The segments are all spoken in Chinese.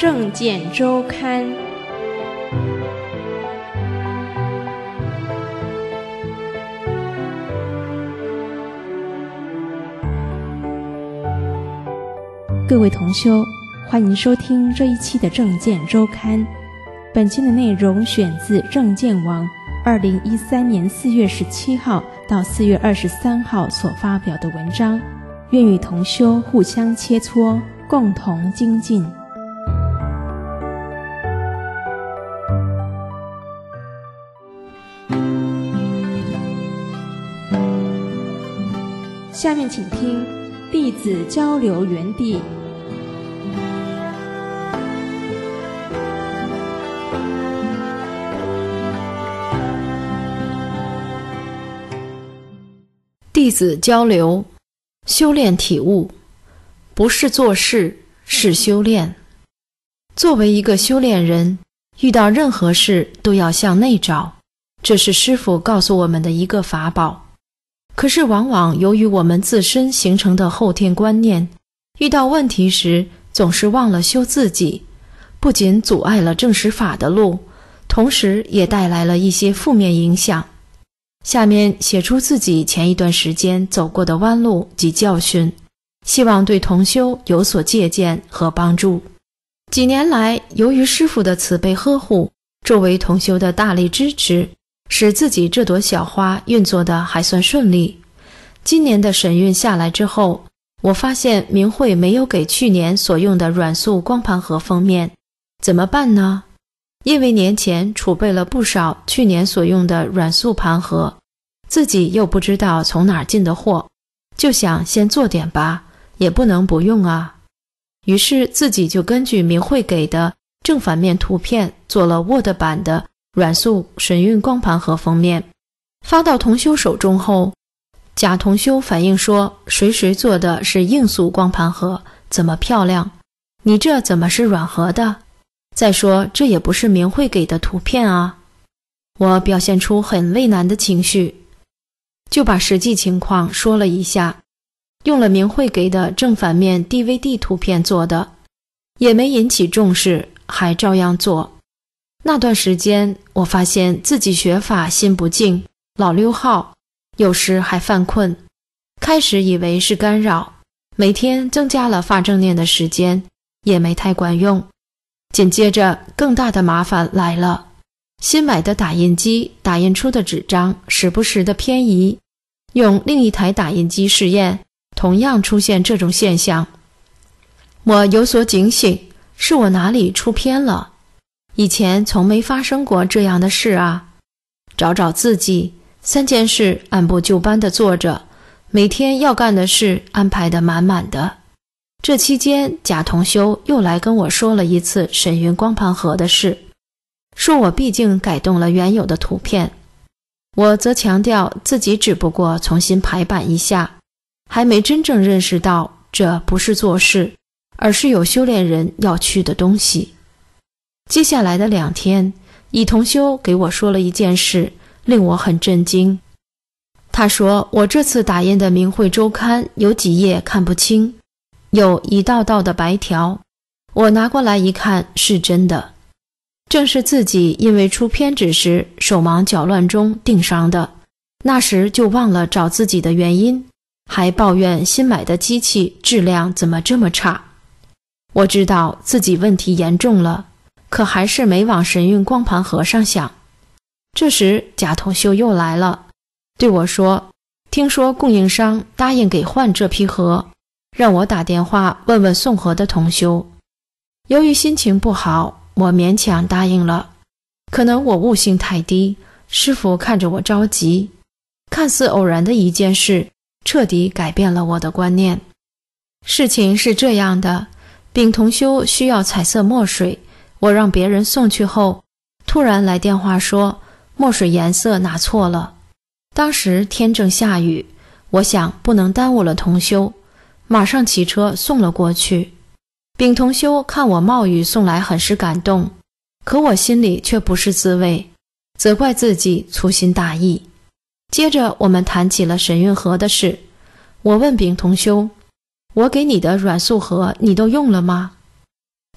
证件周刊》。各位同修，欢迎收听这一期的证件周刊。本期的内容选自证件网2013年4月17号到4月23号所发表的文章，愿与同修互相切磋，共同精进。下面请听弟子交流园地。 弟子交流，修炼体悟，不是做事，是修炼。作为一个修炼人，遇到任何事都要向内找，这是师父告诉我们的一个法宝。可是往往由于我们自身形成的后天观念，遇到问题时总是忘了修自己，不仅阻碍了证实法的路，同时也带来了一些负面影响。下面写出自己前一段时间走过的弯路及教训，希望对同修有所借鉴和帮助。几年来，由于师父的慈悲呵护，周围同修的大力支持，使自己这朵小花运作得还算顺利。今年的审运下来之后，我发现明慧没有给去年所用的软塑光盘盒封面，怎么办呢？因为年前储备了不少去年所用的软塑盘盒，自己又不知道从哪儿进的货，就想先做点吧，也不能不用啊。于是自己就根据明慧给的正反面图片做了 Word 版的软塑神韵光盘盒封面。发到同修手中后，甲同修反映说，谁做的是硬塑光盘盒，怎么漂亮，你这怎么是软盒的？再说这也不是明慧给的图片啊。我表现出很为难的情绪，就把实际情况说了一下，用了明慧给的正反面 DVD 图片做的，也没引起重视，还照样做。那段时间我发现自己学法心不静，老溜号，有时还犯困，开始以为是干扰，每天增加了发正念的时间，也没太管用。紧接着更大的麻烦来了，新买的打印机打印出的纸张时不时的偏移，用另一台打印机试验，同样出现这种现象。我有所警醒，是我哪里出偏了？以前从没发生过这样的事啊。找找自己，3件事按部就班地做着，每天要干的事安排得满满的。这期间，贾同修又来跟我说了一次神韵光盘盒的事，说我毕竟改动了原有的图片。我则强调自己只不过重新排版一下，还没真正认识到这不是做事，而是有修炼人要去的东西。接下来的2天，乙同修给我说了一件事，令我很震惊。他说我这次打印的明慧周刊有几页看不清，有一道道的白条，我拿过来一看，是真的，正是自己因为出偏执时手忙脚乱中定伤的，那时就忘了找自己的原因，还抱怨新买的机器质量怎么这么差。我知道自己问题严重了，可还是没往神韵光盘盒上想。这时贾同修又来了，对我说，听说供应商答应给换这批盒，让我打电话问问送盒的同修。由于心情不好，我勉强答应了。可能我悟性太低，师父看着我着急，看似偶然的一件事，彻底改变了我的观念。事情是这样的，丙同修需要彩色墨水，我让别人送去后，突然来电话说墨水颜色拿错了。当时天正下雨，我想不能耽误了同修，马上骑车送了过去。丙同修看我冒雨送来很是感动，可我心里却不是滋味，责怪自己粗心大意。接着我们谈起了神韵盒的事，我问丙同修，我给你的软塑盒你都用了吗？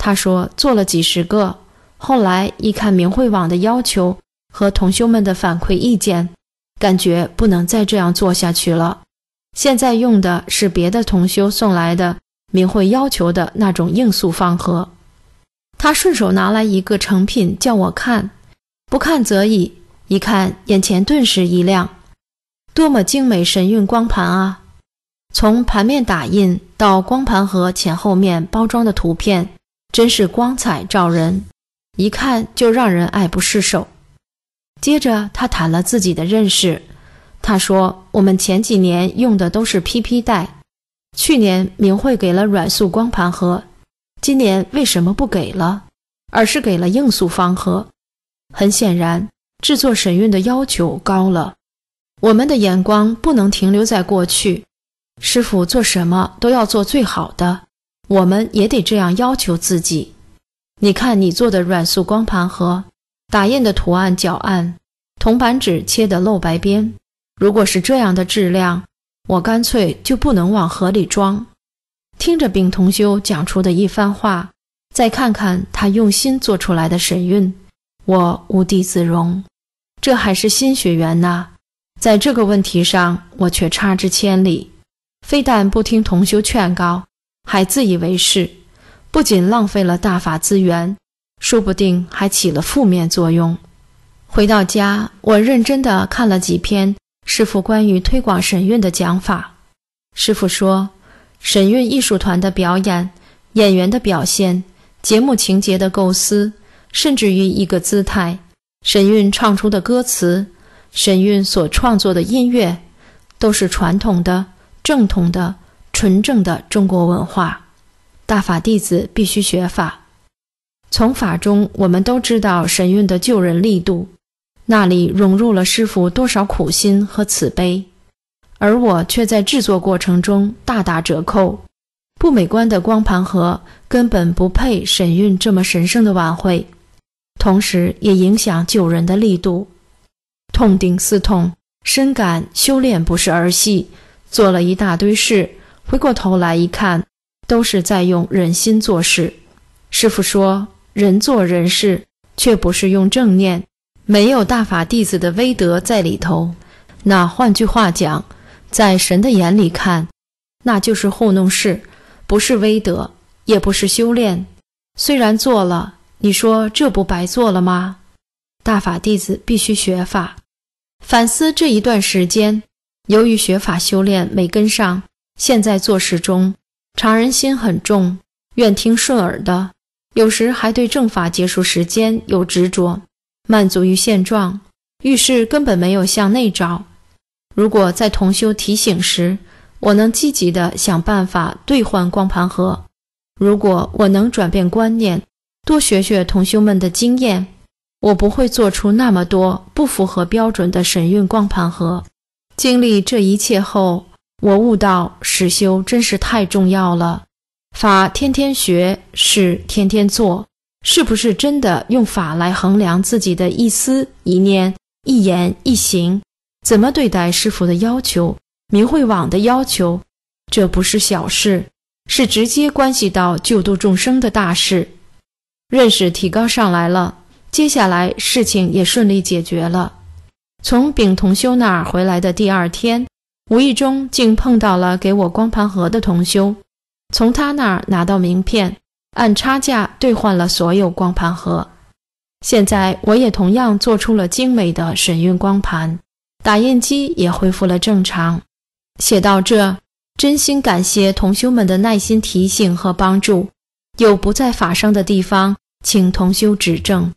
他说做了几十个，后来一看明慧网的要求和同修们的反馈意见，感觉不能再这样做下去了。现在用的是别的同修送来的明慧要求的那种硬素方盒。他顺手拿来一个成品叫我看，不看则已，一看眼前顿时一亮，多么精美神韵光盘啊！从盘面打印到光盘盒前后面包装的图片，真是光彩照人，一看就让人爱不释手。接着他谈了自己的认识，他说我们前几年用的都是 PP 带，去年明慧给了软塑光盘盒，今年为什么不给了，而是给了硬塑方盒？很显然，制作神韵的要求高了。我们的眼光不能停留在过去，师父做什么都要做最好的，我们也得这样要求自己。你看你做的软塑光盘盒，打印的图案较暗，铜板纸切的露白边，如果是这样的质量，我干脆就不能往盒里装。听着丙同修讲出的一番话，再看看他用心做出来的神韵，我无地自容。这还是新学员呢，在这个问题上我却差之千里，非但不听同修劝告，还自以为是，不仅浪费了大法资源，说不定还起了负面作用。回到家，我认真地看了几篇师父关于推广神韵的讲法。师父说，神韵艺术团的表演、演员的表现、节目情节的构思，甚至于一个姿态，神韵唱出的歌词，神韵所创作的音乐，都是传统的、正统的、纯正的中国文化。大法弟子必须学法。从法中我们都知道神韵的救人力度，那里融入了师父多少苦心和慈悲，而我却在制作过程中大打折扣。不美观的光盘盒根本不配神韵这么神圣的晚会，同时也影响救人的力度。痛定思痛，深感修炼不是儿戏，做了一大堆事，回过头来一看，都是在用人心做事。师父说，人做人事，却不是用正念，没有大法弟子的威德在里头。那换句话讲，在神的眼里看，那就是糊弄事，不是威德，也不是修炼。虽然做了，你说这不白做了吗？大法弟子必须学法。反思这一段时间，由于学法修炼没跟上，现在做事中常人心很重，愿听顺耳的，有时还对正法结束时间有执着，满足于现状，遇事根本没有向内找。如果在同修提醒时，我能积极地想办法兑换光盘盒，如果我能转变观念，多学学同修们的经验，我不会做出那么多不符合标准的神韵光盘盒。经历这一切后，我悟到实修真是太重要了。法天天学，事天天做，是不是真的用法来衡量自己的一思一念一言一行，怎么对待师父的要求，明慧网的要求，这不是小事，是直接关系到救度众生的大事。认识提高上来了，接下来事情也顺利解决了。从丙同修那儿回来的第二天，无意中竟碰到了给我光盘盒的同修，从他那儿拿到名片，按差价兑换了所有光盘盒。现在我也同样做出了精美的神韵光盘，打印机也恢复了正常。写到这，真心感谢同修们的耐心提醒和帮助，有不在法上的地方，请同修指正。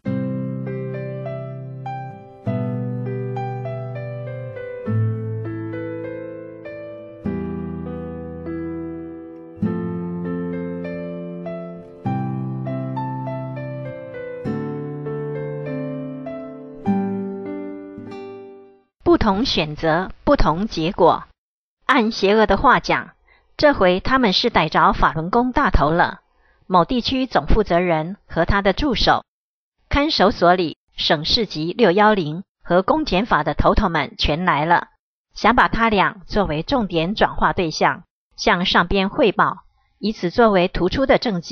不同选择，不同结果。按邪恶的话讲，这回他们是逮着法轮功大头了。某地区总负责人和他的助手，看守所里省市级610和公检法的头头们全来了，想把他俩作为重点转化对象，向上边汇报，以此作为突出的政绩，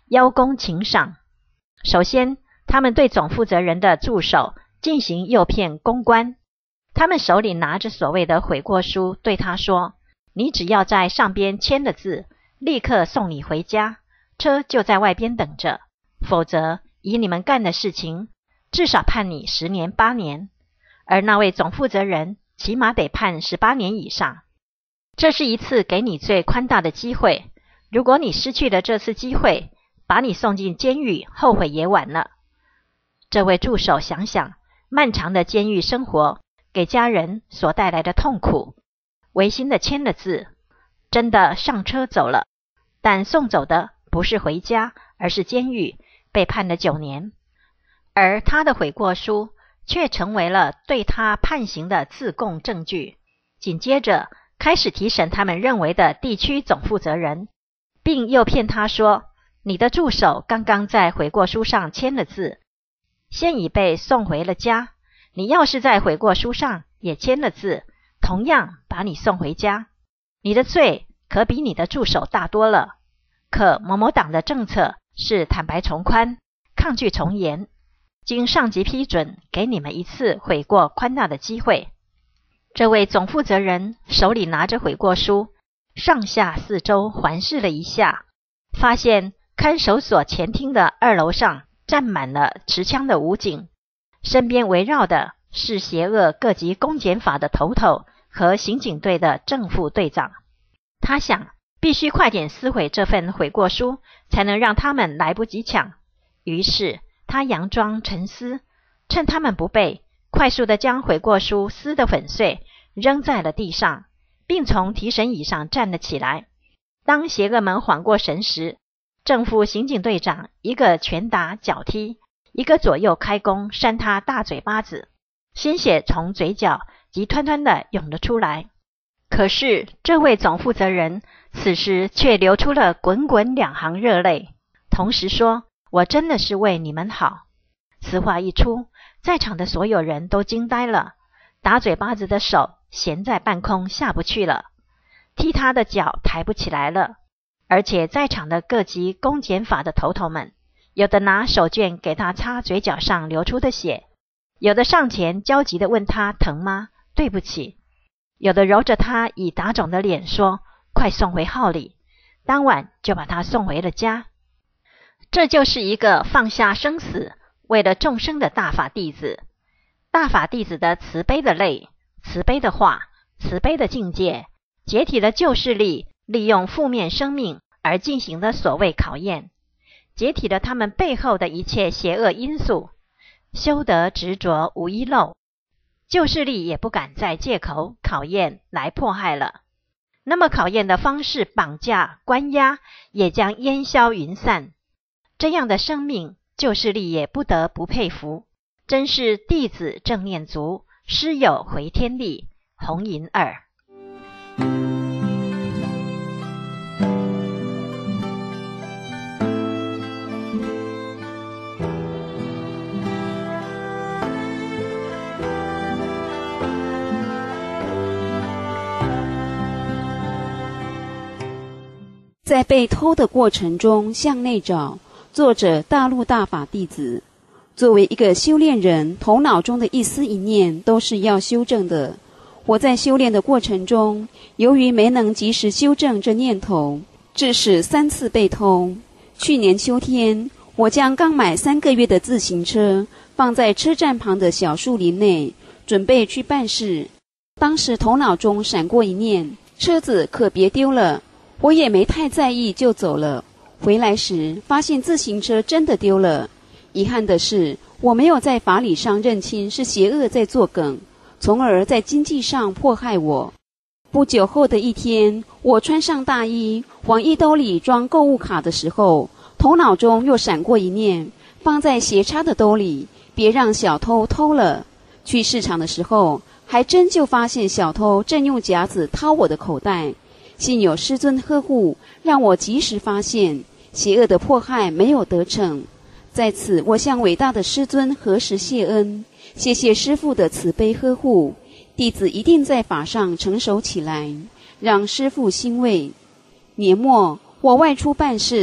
邀功请赏。首先，他们对总负责人的助手进行诱骗公关。他们手里拿着所谓的悔过书，对他说：你只要在上边签了字，立刻送你回家，车就在外边等着，否则以你们干的事情，至少判你10年8年，而那位总负责人起码得判18年以上。这是一次给你最宽大的机会，如果你失去了这次机会，把你送进监狱，后悔也晚了。这位助手想想漫长的监狱生活给家人所带来的痛苦，违心的签了字，真的上车走了，但送走的不是回家，而是监狱，被判了9年。而他的悔过书却成为了对他判刑的自供证据。紧接着开始提审他们认为的地区总负责人，并诱骗他说：你的助手刚刚在悔过书上签了字，现已被送回了家，你要是在悔过书上也签了字，同样把你送回家，你的罪可比你的助手大多了。可某某党的政策是坦白从宽，抗拒从严，经上级批准，给你们一次悔过宽大的机会。这位总负责人手里拿着悔过书，上下四周环视了一下，发现看守所前厅的2楼上站满了持枪的武警，身边围绕的是邪恶各级公检法的头头和刑警队的正副队长。他想，必须快点撕毁这份悔过书，才能让他们来不及抢。于是他佯装沉思，趁他们不备，快速地将悔过书撕得粉碎，扔在了地上，并从提审椅上站了起来。当邪恶们缓过神时，正副刑警队长一个拳打脚踢，一个左右开弓扇他大嘴巴子，鲜血从嘴角急湍湍地涌了出来。可是这位总负责人此时却流出了滚滚2行热泪，同时说：我真的是为你们好。此话一出，在场的所有人都惊呆了，打嘴巴子的手悬在半空下不去了，踢他的脚抬不起来了，而且在场的各级公检法的头头们，有的拿手绢给他擦嘴角上流出的血，有的上前焦急地问他疼吗？对不起。有的揉着他已打肿的脸说：快送回号里。当晚就把他送回了家。这就是一个放下生死，为了众生的大法弟子。大法弟子的慈悲的泪、慈悲的话、慈悲的境界，解体了旧势力利用负面生命而进行的所谓考验，解体了他们背后的一切邪恶因素，修得执着无遗漏，旧势力也不敢再借口考验来迫害了。那么考验的方式，绑架、关押，也将烟消云散。这样的生命，旧势力也不得不佩服，真是弟子正念足，师友回天地。红银2。 在被偷的过程中向内找。作者大陆大法弟子。作为一个修炼人，头脑中的一丝一念都是要修正的。我在修炼的过程中，由于没能及时修正这念头，致使3次被偷。去年秋天，我将刚买3个月的自行车放在车站旁的小树林内，准备去办事。当时头脑中闪过一念，车子可别丢了。我也没太在意，就走了。回来时发现自行车真的丢了。遗憾的是，我没有在法理上认清是邪恶在作梗，从而在经济上迫害我。不久后的一天，我穿上大衣往衣兜里装购物卡的时候，头脑中又闪过一念，放在斜插的兜里，别让小偷偷了。去市场的时候，还真就发现小偷正用夹子掏我的口袋。幸有师尊呵护，让我及时发现，邪恶的迫害没有得逞。在此，我向伟大的师尊何时谢恩，谢谢师父的慈悲呵护，弟子一定在法上成熟起来，让师父欣慰。年末，我外出办事，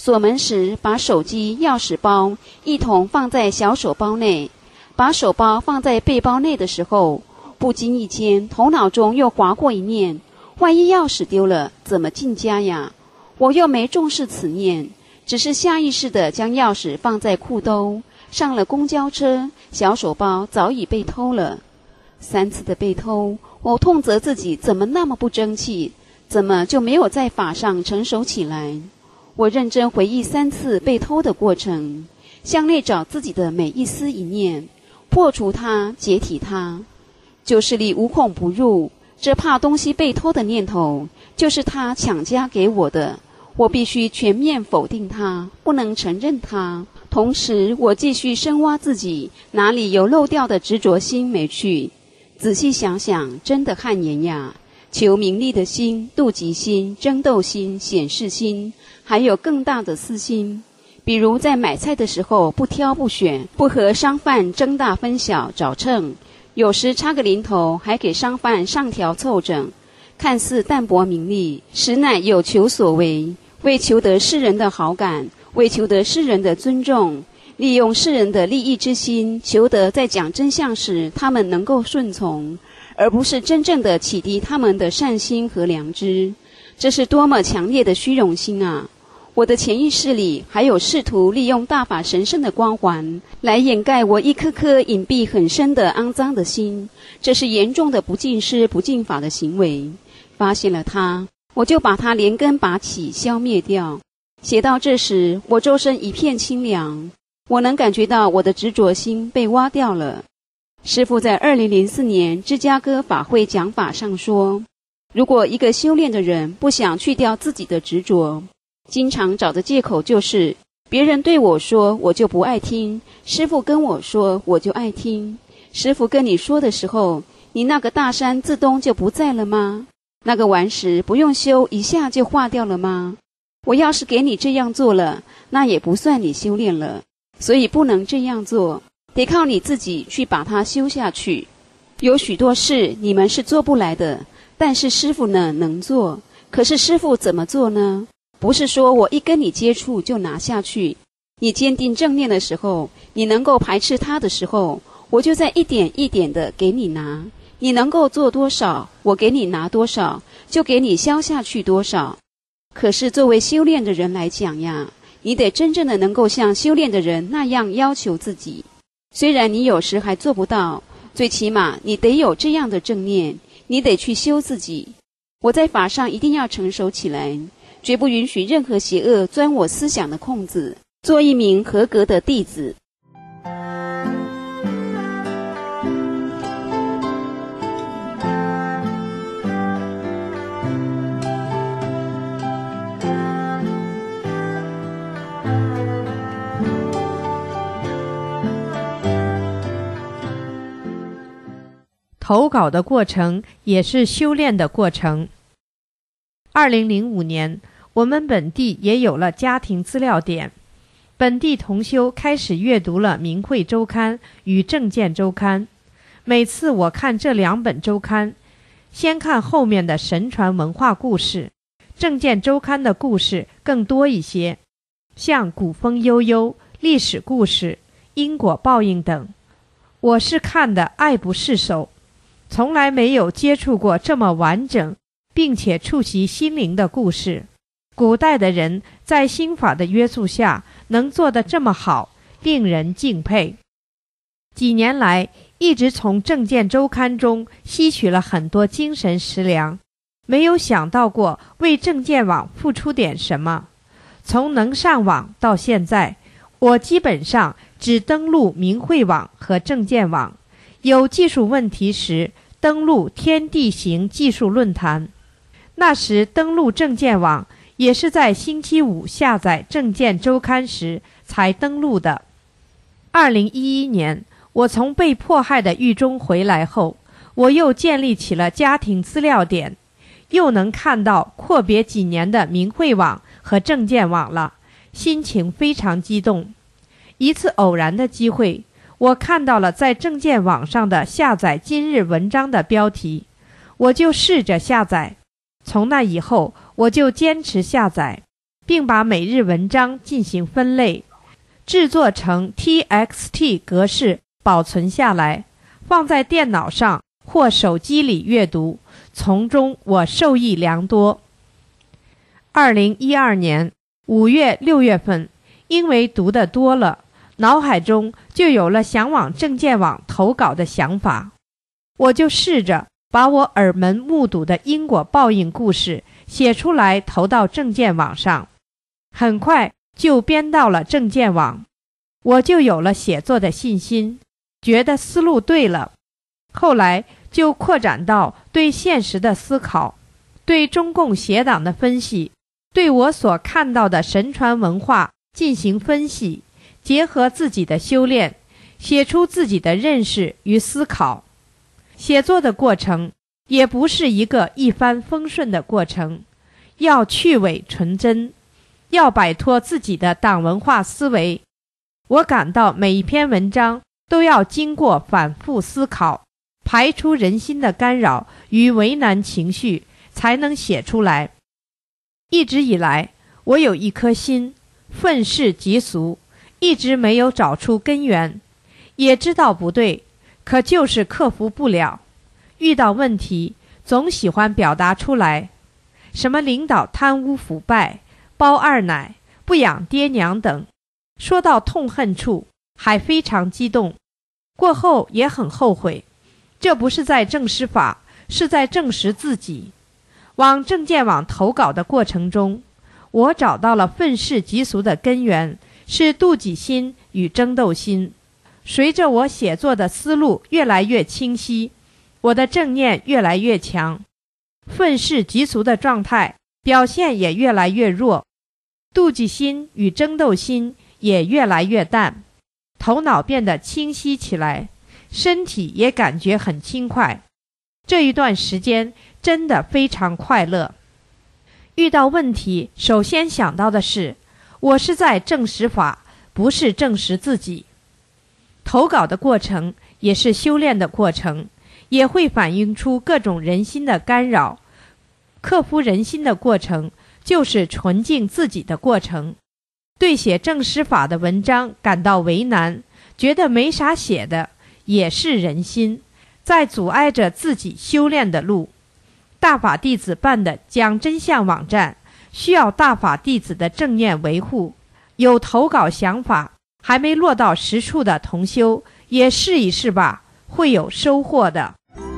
锁门时把手机、钥匙包一同放在小手包内，把手包放在背包内的时候，不经意间头脑中又划过一念：万一钥匙丢了，怎么进家呀？我又没重视此念，只是下意识地将钥匙放在裤兜。上了公交车，小手包早已被偷了。3次的被偷，我痛责自己怎么那么不争气，怎么就没有在法上成熟起来？我认真回忆3次被偷的过程，向内找自己的每一丝一念，破除它，解体它。旧势力无孔不入，这怕东西被偷的念头，就是他强加给我的。我必须全面否定它，不能承认它。同时，我继续深挖自己哪里有漏掉的执着心没去。仔细想想，真的汗颜呀！求名利的心、妒忌心、争斗心、显示心，还有更大的私心。比如在买菜的时候不挑不选，不和商贩争大分小找秤，有时差个零头还给商贩上调凑整，看似淡泊名利，实乃有求所为，为求得世人的好感，为求得世人的尊重，利用世人的利益之心，求得在讲真相时他们能够顺从，而不是真正的启迪他们的善心和良知。这是多么强烈的虚荣心啊！我的潜意识里还有试图利用大法神圣的光环来掩盖我一颗颗隐蔽很深的肮脏的心，这是严重的不敬师不敬法的行为。发现了它，我就把它连根拔起，消灭掉。写到这时，我周身一片清凉，我能感觉到我的执着心被挖掉了。师父在2004年芝加哥法会讲法上说，如果一个修炼的人不想去掉自己的执着，经常找的借口就是别人对我说我就不爱听，师父跟我说我就爱听。师父跟你说的时候，你那个大山自东就不在了吗？那个顽石不用修一下就化掉了吗？我要是给你这样做了，那也不算你修炼了，所以不能这样做，得靠你自己去把它修下去。有许多事你们是做不来的，但是师父呢能做。可是师父怎么做呢？不是说我一跟你接触就拿下去，你坚定正念的时候，你能够排斥它的时候，我就在一点一点的给你拿。你能够做多少，我给你拿多少，就给你消下去多少。可是作为修炼的人来讲呀，你得真正的能够像修炼的人那样要求自己。虽然你有时还做不到，最起码你得有这样的正念，你得去修自己。我在法上一定要成熟起来，绝不允许任何邪恶钻我思想的空子，做一名合格的弟子。 投稿的过程也是修炼的过程。2005年，我们本地也有了家庭资料点，本地同修开始阅读了《明慧周刊》与《正见周刊》。每次我看这2本周刊，先看后面的神传文化故事，《正见周刊》的故事更多一些，像古风悠悠、历史故事、因果报应等。我是看的爱不释手，从来没有接触过这么完整并且触及心灵的故事。古代的人在心法的约束下能做得这么好，令人敬佩。几年来一直从正见周刊中吸取了很多精神食粮，没有想到过为正见网付出点什么。从能上网到现在，我基本上只登录明慧网和正见网，有技术问题时登录天地行技术论坛。那时登录正见网也是在星期五下载正见周刊时才登录的。2011年，我从被迫害的狱中回来后，我又建立起了家庭资料点，又能看到阔别几年的明慧网和正见网了，心情非常激动。一次偶然的机会，我看到了在正见网上的下载今日文章的标题，我就试着下载。从那以后，我就坚持下载， 并把每日文章进行分类，制作成 TXT 格式保存下来，放在电脑上或手机里阅读，从中我受益良多。2012年5月、6月份，因为读得多了，脑海中就有了想往证件网投稿的想法，我就试着把我耳闻目睹的因果报应故事写出来投到证件网上，很快就编到了证件网，我就有了写作的信心，觉得思路对了。后来就扩展到对现实的思考，对中共邪党的分析，对我所看到的神传文化进行分析，结合自己的修炼，写出自己的认识与思考。写作的过程也不是一个一帆风顺的过程，要去伪纯真，要摆脱自己的党文化思维。我感到每一篇文章都要经过反复思考，排除人心的干扰与为难情绪，才能写出来。一直以来，我有一颗心，愤世嫉俗，一直没有找出根源，也知道不对，可就是克服不了。遇到问题，总喜欢表达出来，什么领导贪污腐败、包二奶、不养爹娘等，说到痛恨处，还非常激动，过后也很后悔。这不是在证实法，是在证实自己。往证件网投稿的过程中，我找到了愤世嫉俗的根源，是妒忌心与争斗心。随着我写作的思路越来越清晰，我的正念越来越强，愤世嫉俗的状态表现也越来越弱，妒忌心与争斗心也越来越淡，头脑变得清晰起来，身体也感觉很轻快。这一段时间真的非常快乐。遇到问题，首先想到的是，我是在证实法，不是证实自己。投稿的过程也是修炼的过程，也会反映出各种人心的干扰。克服人心的过程，就是纯净自己的过程。对写证实法的文章感到为难，觉得没啥写的，也是人心，在阻碍着自己修炼的路。大法弟子办的讲真相网站，需要大法弟子的正念维护。有投稿想法还没落到实处的同修，也试一试吧，会有收获的。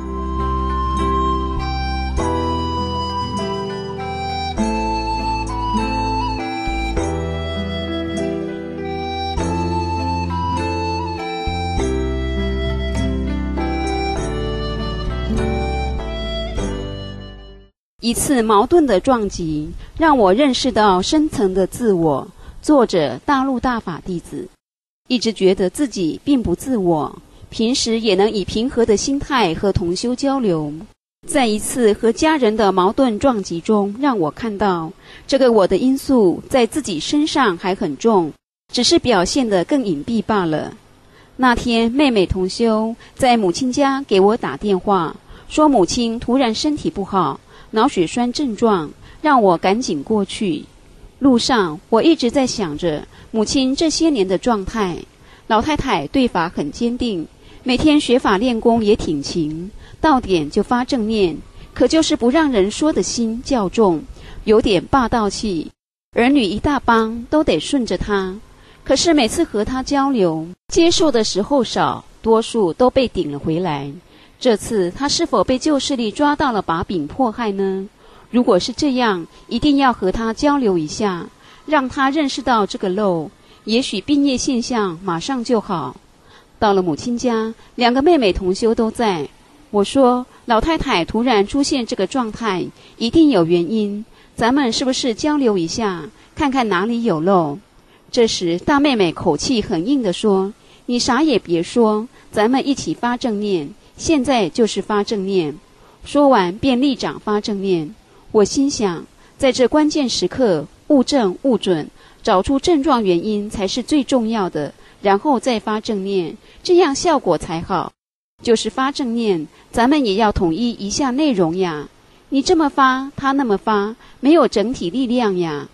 一次矛盾的撞击，让我认识到深层的自我。作者大陆大法弟子，一直觉得自己并不自我，平时也能以平和的心态和同修交流。在一次和家人的矛盾撞击中，让我看到这个我的因素在自己身上还很重，只是表现得更隐蔽罢了。那天妹妹同修在母亲家给我打电话，说母亲突然身体不好，脑血栓症状，让我赶紧过去。路上我一直在想着母亲这些年的状态。老太太对法很坚定，每天学法练功也挺勤，到点就发正念，可就是不让人说的心较重，有点霸道气，儿女一大帮都得顺着她。可是每次和她交流，接受的时候少，多数都被顶了回来。这次他是否被旧势力抓到了把柄迫害呢？如果是这样，一定要和他交流一下，让他认识到这个漏，也许病业现象马上就好。到了母亲家，两个妹妹同修都在。我说，老太太突然出现这个状态，一定有原因，咱们是不是交流一下，看看哪里有漏？这时大妹妹口气很硬地说，你啥也别说，咱们一起发正念，现在就是发正念。说完便立掌发正念。我心想，在这关键时刻，务正务准，找出症状原因才是最重要的，然后再发正念，这样效果才好。就是发正念，咱们也要统一一下内容呀。你这么发，他那么发，没有整体力量呀。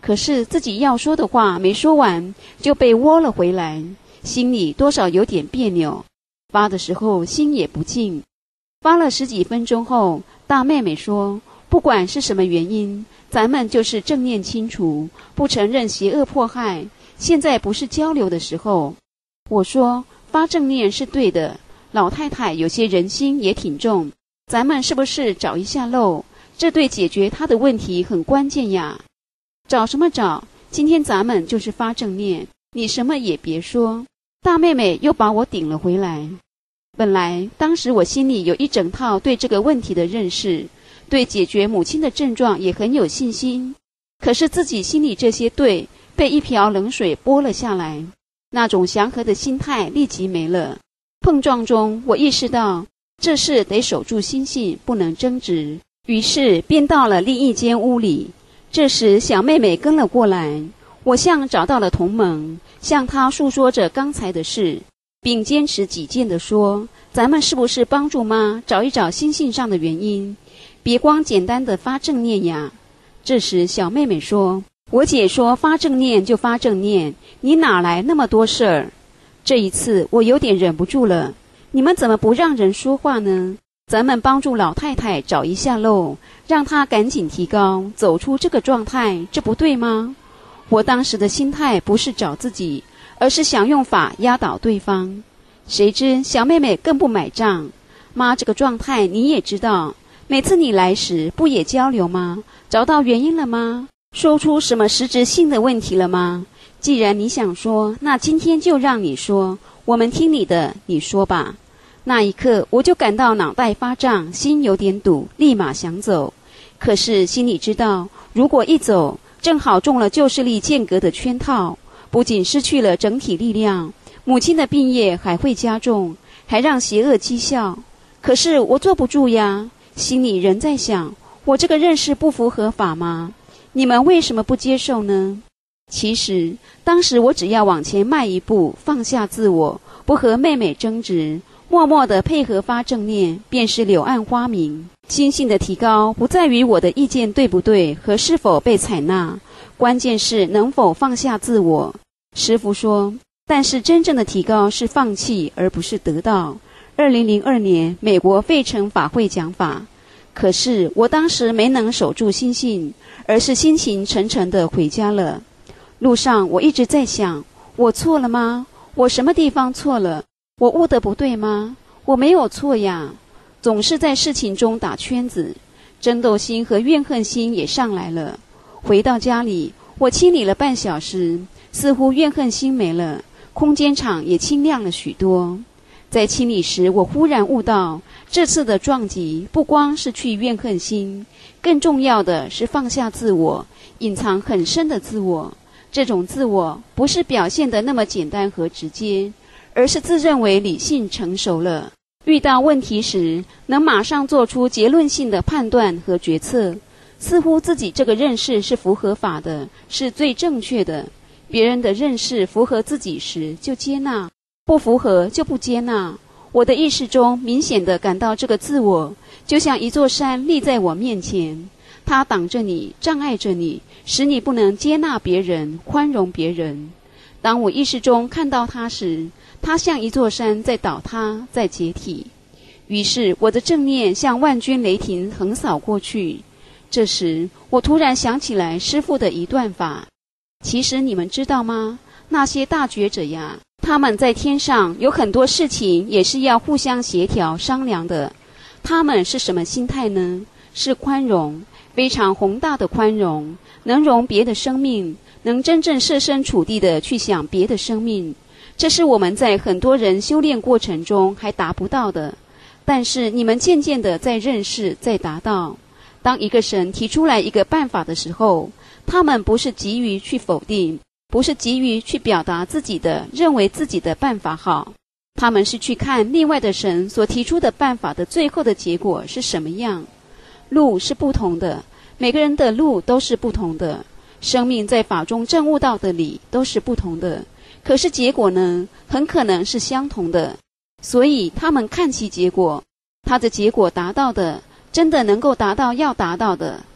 可是自己要说的话没说完，就被窝了回来，心里多少有点别扭。发的时候心也不静。发了10几分钟后，大妹妹说，不管是什么原因，咱们就是正念清除，不承认邪恶迫害，现在不是交流的时候。我说，发正念是对的，老太太有些人心也挺重，咱们是不是找一下漏？这对解决她的问题很关键呀。找什么找？今天咱们就是发正念，你什么也别说。大妹妹又把我顶了回来。本来当时我心里有一整套对这个问题的认识，对解决母亲的症状也很有信心，可是自己心里这些对被一瓢冷水泼了下来，那种祥和的心态立即没了。碰撞中我意识到这事得守住心性，不能争执，于是便到了另一间屋里。这时小妹妹跟了过来，我像找到了同盟，向她诉说着刚才的事，并坚持己见地说，咱们是不是帮助妈找一找心性上的原因，别光简单的发正念呀。这时小妹妹说，我姐说发正念就发正念，你哪来那么多事儿？这一次我有点忍不住了，你们怎么不让人说话呢？咱们帮助老太太找一下漏，让她赶紧提高，走出这个状态，这不对吗？我当时的心态不是找自己，而是想用法压倒对方。谁知小妹妹更不买账，妈这个状态你也知道，每次你来时不也交流吗？找到原因了吗？说出什么实质性的问题了吗？既然你想说，那今天就让你说，我们听你的，你说吧。那一刻我就感到脑袋发胀，心有点堵，立马想走。可是心里知道，如果一走，正好中了旧势力间隔的圈套，不仅失去了整体力量，母亲的病业还会加重，还让邪恶讥笑。可是我坐不住呀，心里仍在想，我这个认识不符合法吗？你们为什么不接受呢？其实当时我只要往前迈一步，放下自我，不和妹妹争执，默默地配合发正念，便是柳暗花明。心性的提高不在于我的意见对不对和是否被采纳，关键是能否放下自我。师父说，但是真正的提高是放弃，而不是得到。2002年美国费城法会讲法，可是我当时没能守住心性，而是心情沉沉地回家了。路上我一直在想，我错了吗？我什么地方错了？我悟得不对吗？我没有错呀，总是在事情中打圈子，争斗心和怨恨心也上来了。回到家里，我清理了半小时，似乎怨恨心没了，空间场也清亮了许多。在清理时，我忽然悟到，这次的撞击不光是去怨恨心，更重要的是放下自我，隐藏很深的自我。这种自我不是表现得那么简单和直接，而是自认为理性成熟了，遇到问题时能马上做出结论性的判断和决策，似乎自己这个认识是符合法的，是最正确的。别人的认识符合自己时就接纳，不符合就不接纳。我的意识中明显地感到这个自我就像一座山立在我面前，它挡着你，障碍着你，使你不能接纳别人，宽容别人。当我意识中看到它时，它像一座山在倒塌，在解体。于是我的正念像万军雷霆横扫过去。这时我突然想起来师父的一段法，其实你们知道吗？那些大觉者呀，他们在天上有很多事情也是要互相协调商量的。他们是什么心态呢？是宽容，非常宏大的宽容，能容别的生命，能真正设身处地的去想别的生命。这是我们在很多人修炼过程中还达不到的，但是你们渐渐的在认识，在达到。当一个神提出来一个办法的时候，他们不是急于去否定，不是急于去表达自己的认为自己的办法好，他们是去看另外的神所提出的办法的最后的结果是什么样。路是不同的，每个人的路都是不同的，生命在法中证悟到的理都是不同的，可是结果呢，很可能是相同的。所以他们看其结果，他的结果达到的真的能够达到要达到的，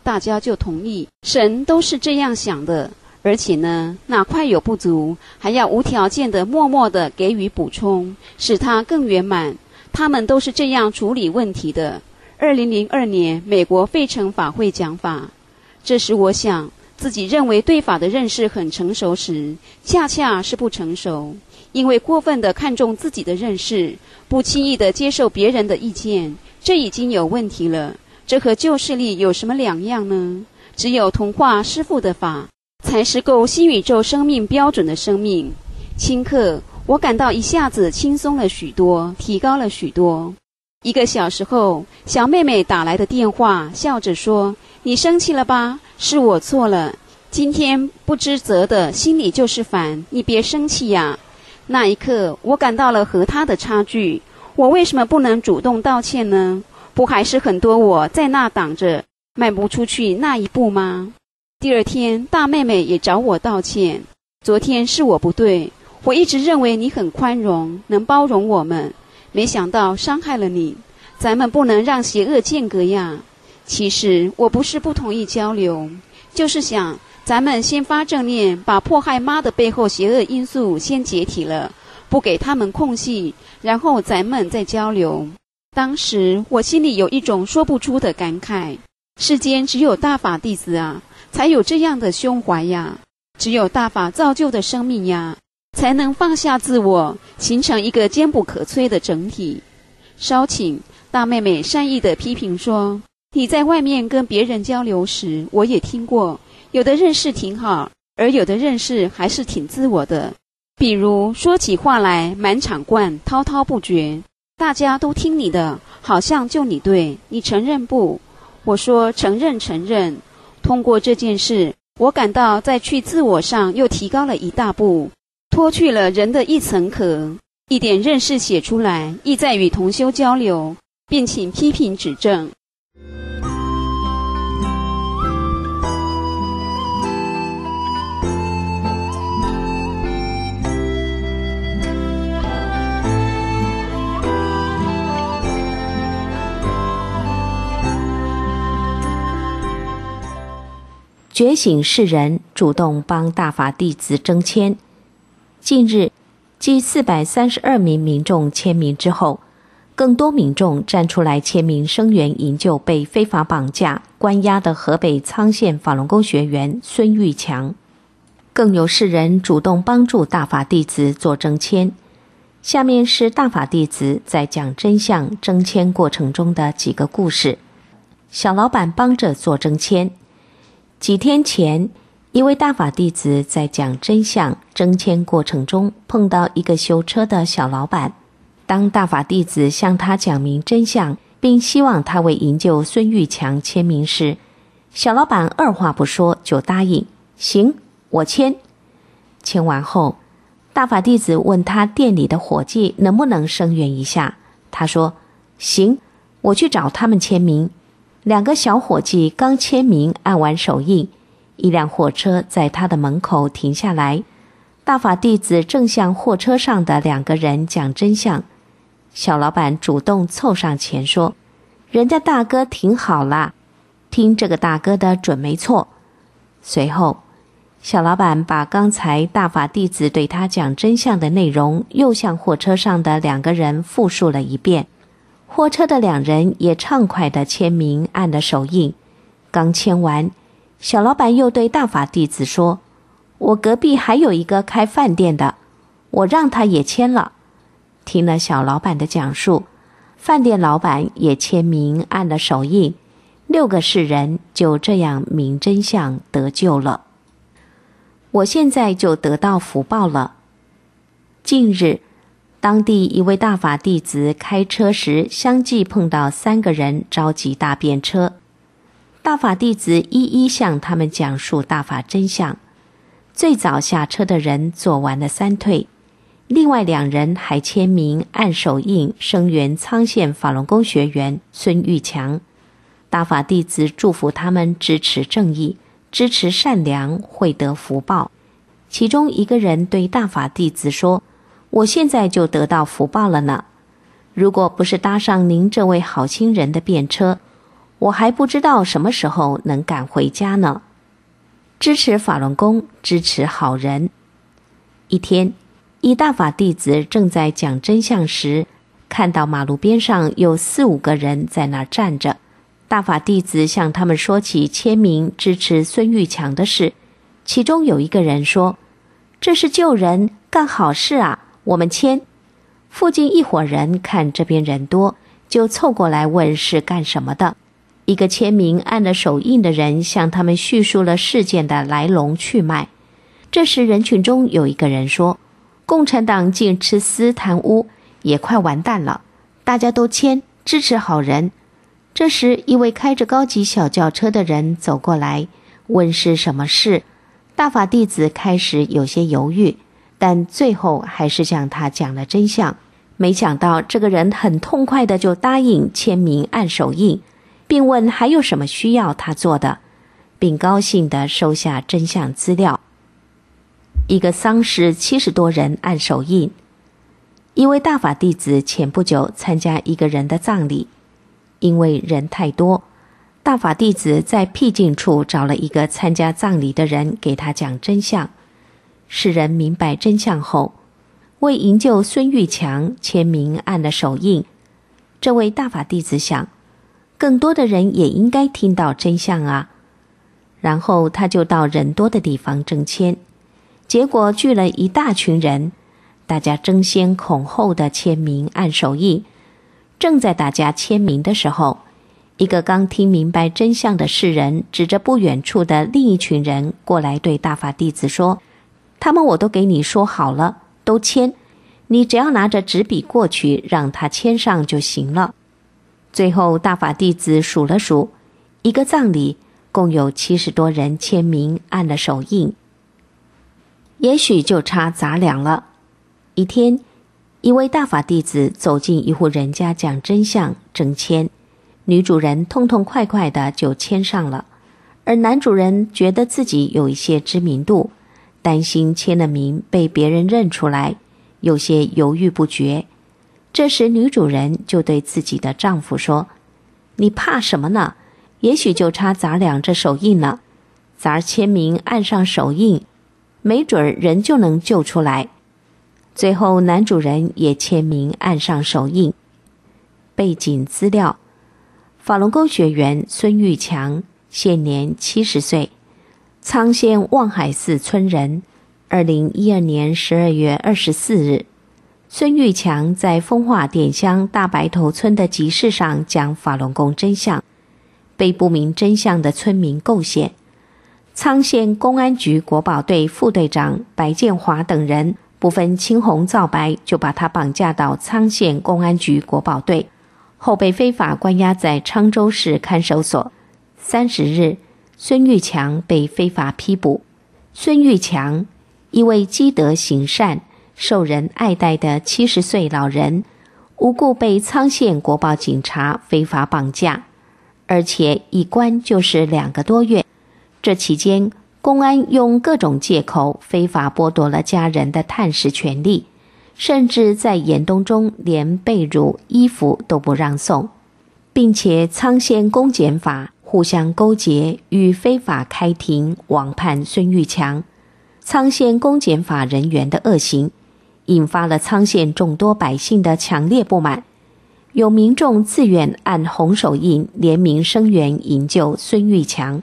大家就同意。神都是这样想的，而且呢，哪块有不足，还要无条件的默默的给予补充，使它更圆满。他们都是这样处理问题的。2002年美国费城法会讲法，这时我想自己认为对法的认识很成熟时，恰恰是不成熟，因为过分的看重自己的认识，不轻易的接受别人的意见，这已经有问题了。这和旧势力有什么两样呢？只有同化师父的法，才是够新宇宙生命标准的生命。顷刻，我感到一下子轻松了许多，提高了许多。1个小时后，小妹妹打来的电话，笑着说：“你生气了吧？是我错了。今天不知责的，心里就是烦，你别生气呀。”那一刻，我感到了和她的差距。我为什么不能主动道歉呢？不还是很多我在那挡着，迈不出去那一步吗？第二天，大妹妹也找我道歉。昨天是我不对，我一直认为你很宽容，能包容我们，没想到伤害了你。咱们不能让邪恶间隔呀。其实我不是不同意交流，就是想咱们先发正念，把迫害妈的背后邪恶因素先解体了，不给他们空隙，然后咱们再交流。当时我心里有一种说不出的感慨，世间只有大法弟子啊，才有这样的胸怀呀，只有大法造就的生命呀，才能放下自我，形成一个坚不可摧的整体。稍请大妹妹善意的批评说，你在外面跟别人交流时，我也听过，有的认识挺好，而有的认识还是挺自我的，比如说起话来满场灌，滔滔不绝，大家都听你的，好像就你对，你承认不？我说承认承认。通过这件事，我感到在去自我上又提高了一大步，脱去了人的一层壳，一点认识写出来，意在与同修交流，并请批评指正。 觉醒世人主动帮大法弟子征签。近日，继432名民众签名之后，更多民众站出来签名声援营救被非法绑架、关押的河北沧县法轮功学员孙玉强。更有世人主动帮助大法弟子做征签。下面是大法弟子在讲真相征签过程中的几个故事。小老板帮着做征签。几天前，一位大法弟子在讲真相征签过程中碰到一个修车的小老板。当大法弟子向他讲明真相，并希望他为营救孙玉强签名时，小老板二话不说就答应，行，我签。签完后，大法弟子问他店里的伙计能不能声援一下，他说行，我去找他们签名。2个小伙计刚签名按完手印，一辆货车在他的门口停下来，大法弟子正向货车上的2个人讲真相。小老板主动凑上前说，人家大哥挺好啦，听这个大哥的准没错。随后，小老板把刚才大法弟子对他讲真相的内容又向货车上的2个人复述了一遍。货车的2人也畅快地签名按了手印。刚签完，小老板又对大法弟子说，我隔壁还有一个开饭店的，我让他也签了。听了小老板的讲述，饭店老板也签名按了手印，6个世人就这样明真相得救了。我现在就得到福报了。近日，当地一位大法弟子开车时相继碰到3个人着急大便车，大法弟子一一向他们讲述大法真相。最早下车的人做完了3退，另外2人还签名按手印声援沧县法轮功学员孙玉强。大法弟子祝福他们支持正义，支持善良，会得福报。其中一个人对大法弟子说，我现在就得到福报了呢，如果不是搭上您这位好心人的便车， 我还不知道什么时候能赶回家呢。支持法轮功，支持好人。一天，一大法弟子正在讲真相时，看到马路边上有4、5个人在那儿站着。大法弟子向他们说起签名支持孙玉强的事，其中有一个人说：“这是救人干好事啊，我们签。”附近一伙人看这边人多，就凑过来问是干什么的。一个签名按了手印的人向他们叙述了事件的来龙去脉。这时人群中有一个人说：“共产党净吃私贪污，也快完蛋了，大家都签支持好人。”这时一位开着高级小轿车的人走过来，问是什么事。大法弟子开始有些犹豫，但最后还是向他讲了真相。没想到这个人很痛快的就答应签名按手印，并问还有什么需要他做的，并高兴地收下真相资料。一个丧事70多人按手印。一位大法弟子前不久参加一个人的葬礼，因为人太多，大法弟子在僻静处找了一个参加葬礼的人给他讲真相。世人明白真相后，为营救孙玉强签名按了手印。这位大法弟子想，更多的人也应该听到真相啊。然后他就到人多的地方征签，结果聚了一大群人，大家争先恐后的签名按手印。正在大家签名的时候，一个刚听明白真相的世人指着不远处的另一群人过来对大法弟子说：“他们我都给你说好了，都签，你只要拿着纸笔过去让他签上就行了。”最后大法弟子数了数，一个葬礼共有70多人签名按了手印，也许就差杂粮了。一天，一位大法弟子走进一户人家讲真相征签，女主人痛痛快快的就签上了，而男主人觉得自己有一些知名度，担心签了名被别人认出来，有些犹豫不决。这时女主人就对自己的丈夫说：“你怕什么呢？也许就差咱俩这手印呢，咱签名按上手印，没准人就能救出来。”最后男主人也签名按上手印。背景资料：法轮功学员孙玉强，现年70岁，沧县望海寺村人，2012年12月24日。孙玉强在风化点乡大白头村的集市上讲法轮功真相，被不明真相的村民构陷。沧县公安局国保队副队长白建华等人不分青红皂白就把他绑架到沧县公安局国保队，后被非法关押在沧州市看守所。30日，孙玉强被非法批捕。孙玉强，一位积德行善、受人爱戴的70岁老人，无故被沧县国保警察非法绑架，而且一关就是2个多月。这期间，公安用各种借口非法剥夺了家人的探视权利，甚至在严冬中连被褥、衣服都不让送，并且沧县公检法互相勾结，与非法开庭网判孙玉强。沧县公检法人员的恶行引发了沧县众多百姓的强烈不满，有民众自愿按红手印联名声援营救孙玉强。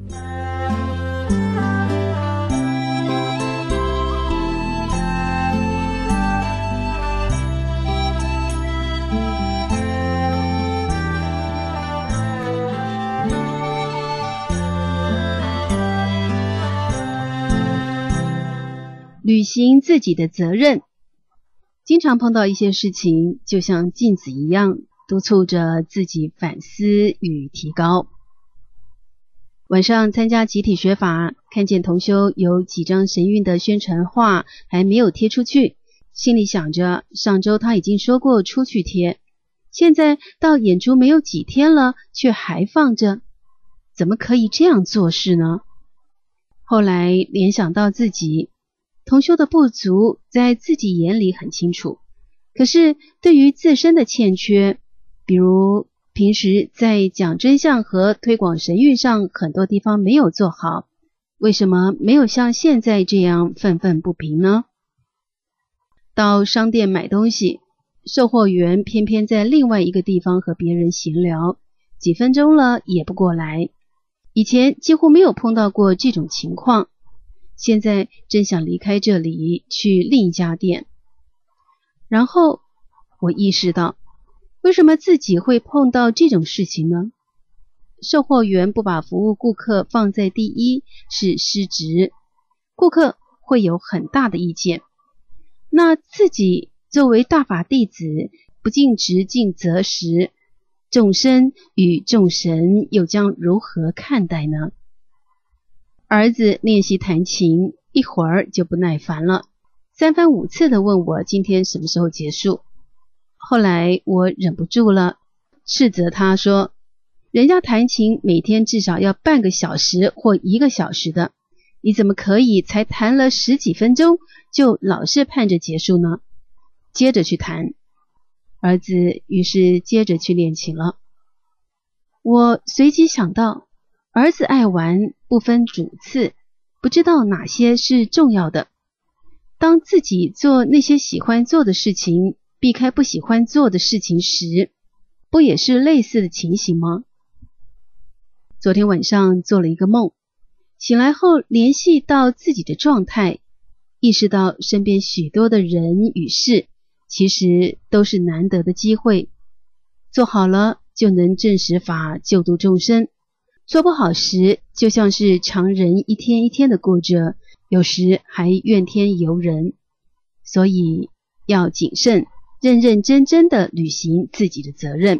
履行自己的责任。经常碰到一些事情，就像镜子一样，督促着自己反思与提高。晚上参加集体学法，看见同修有几张神韵的宣传画还没有贴出去，心里想着上周他已经说过出去贴，现在到演出没有几天了，却还放着，怎么可以这样做事呢？后来联想到自己同修的不足在自己眼里很清楚，可是对于自身的欠缺，比如平时在讲真相和推广神谕上很多地方没有做好，为什么没有像现在这样愤愤不平呢？到商店买东西，售货员偏偏在另外一个地方和别人闲聊，几分钟了也不过来。以前几乎没有碰到过这种情况，现在真想离开这里去另一家店。然后我意识到，为什么自己会碰到这种事情呢？售货员不把服务顾客放在第一是失职，顾客会有很大的意见。那自己作为大法弟子，不尽职尽责时，众生与众神又将如何看待呢？儿子练习弹琴，一会儿就不耐烦了，三番五次地问我今天什么时候结束。后来我忍不住了，斥责他说，人家弹琴每天至少要半个小时或1个小时的，你怎么可以才弹了10几分钟就老是盼着结束呢？接着去弹。儿子于是接着去练琴了。我随即想到，儿子爱玩不分主次，不知道哪些是重要的。当自己做那些喜欢做的事情，避开不喜欢做的事情时，不也是类似的情形吗？昨天晚上做了一个梦，醒来后联系到自己的状态，意识到身边许多的人与事其实都是难得的机会，做好了就能证实法救度众生，做不好时就像是常人一天一天的过着，有时还怨天尤人。所以要谨慎，认认真真的履行自己的责任。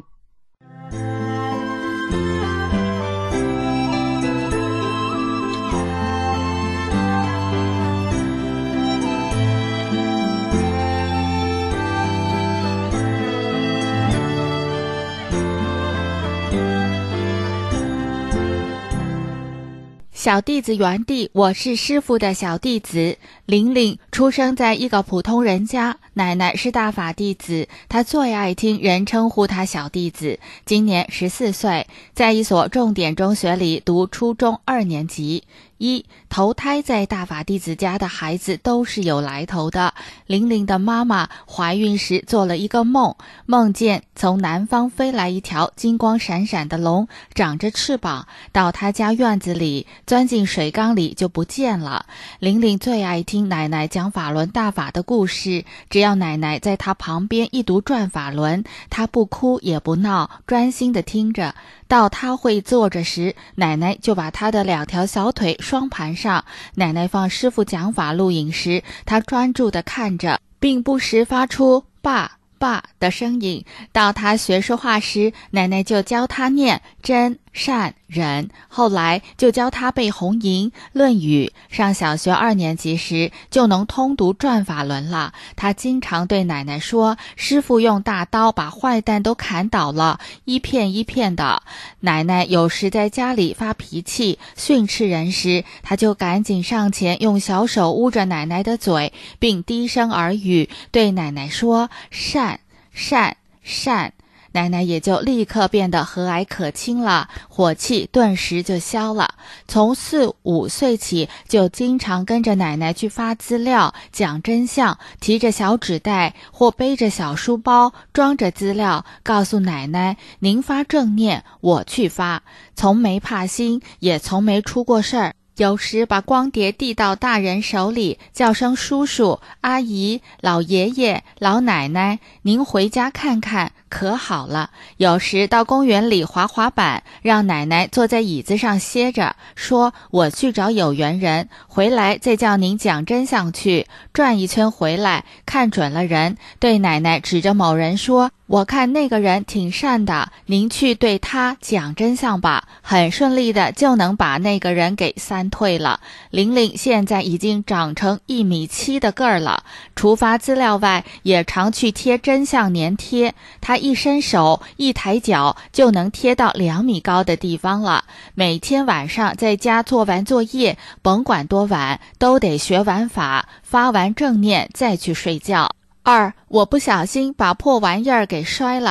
小弟子原地，我是师父的小弟子。玲玲出生在一个普通人家，奶奶是大法弟子，她最爱听人称呼她小弟子。今年14岁，在一所重点中学里读初中2年级。投胎在大法弟子家的孩子都是有来头的。玲玲的妈妈怀孕时做了一个梦，梦见从南方飞来一条金光闪闪的龙，长着翅膀，到她家院子里，钻进水缸里就不见了。玲玲最爱听奶奶讲法轮大法的故事，只要奶奶在她旁边一读转法轮，她不哭也不闹，专心地听着。到她会坐着时，奶奶就把她的2条小腿双盘上。奶奶放师父讲法录影时，她专注地看着，并不时发出爸爸的声音。到她学说话时，奶奶就教她念真善忍，后来就教她背红银论语。上小学2年级时就能通读转法轮了。她经常对奶奶说，师父用大刀把坏蛋都砍倒了，一片一片的。奶奶有时在家里发脾气训斥人时，她就赶紧上前用小手捂着奶奶的嘴，并低声耳语对奶奶说善善善，奶奶也就立刻变得和蔼可亲了，火气顿时就消了。从4、5岁起，就经常跟着奶奶去发资料，讲真相，提着小纸袋或背着小书包，装着资料，告诉奶奶，您发正念，我去发，从没怕心，也从没出过事儿。有时把光碟递到大人手里，叫声叔叔、阿姨、老爷爷、老奶奶，您回家看看，可好了。有时到公园里滑滑板，让奶奶坐在椅子上歇着，说我去找有缘人，回来再叫您讲真相去。转一圈回来，看准了人，对奶奶指着某人说，我看那个人挺善的，您去对他讲真相吧。很顺利的就能把那个人给散退了。玲玲现在已经长成1.7米的个儿了，除发资料外，也常去贴真相粘贴。她一伸手一抬脚就能贴到2米高的地方了。每天晚上在家做完作业，甭管多晚，都得学完法，发完正念再去睡觉。2. 我不小心把破玩意儿给摔了。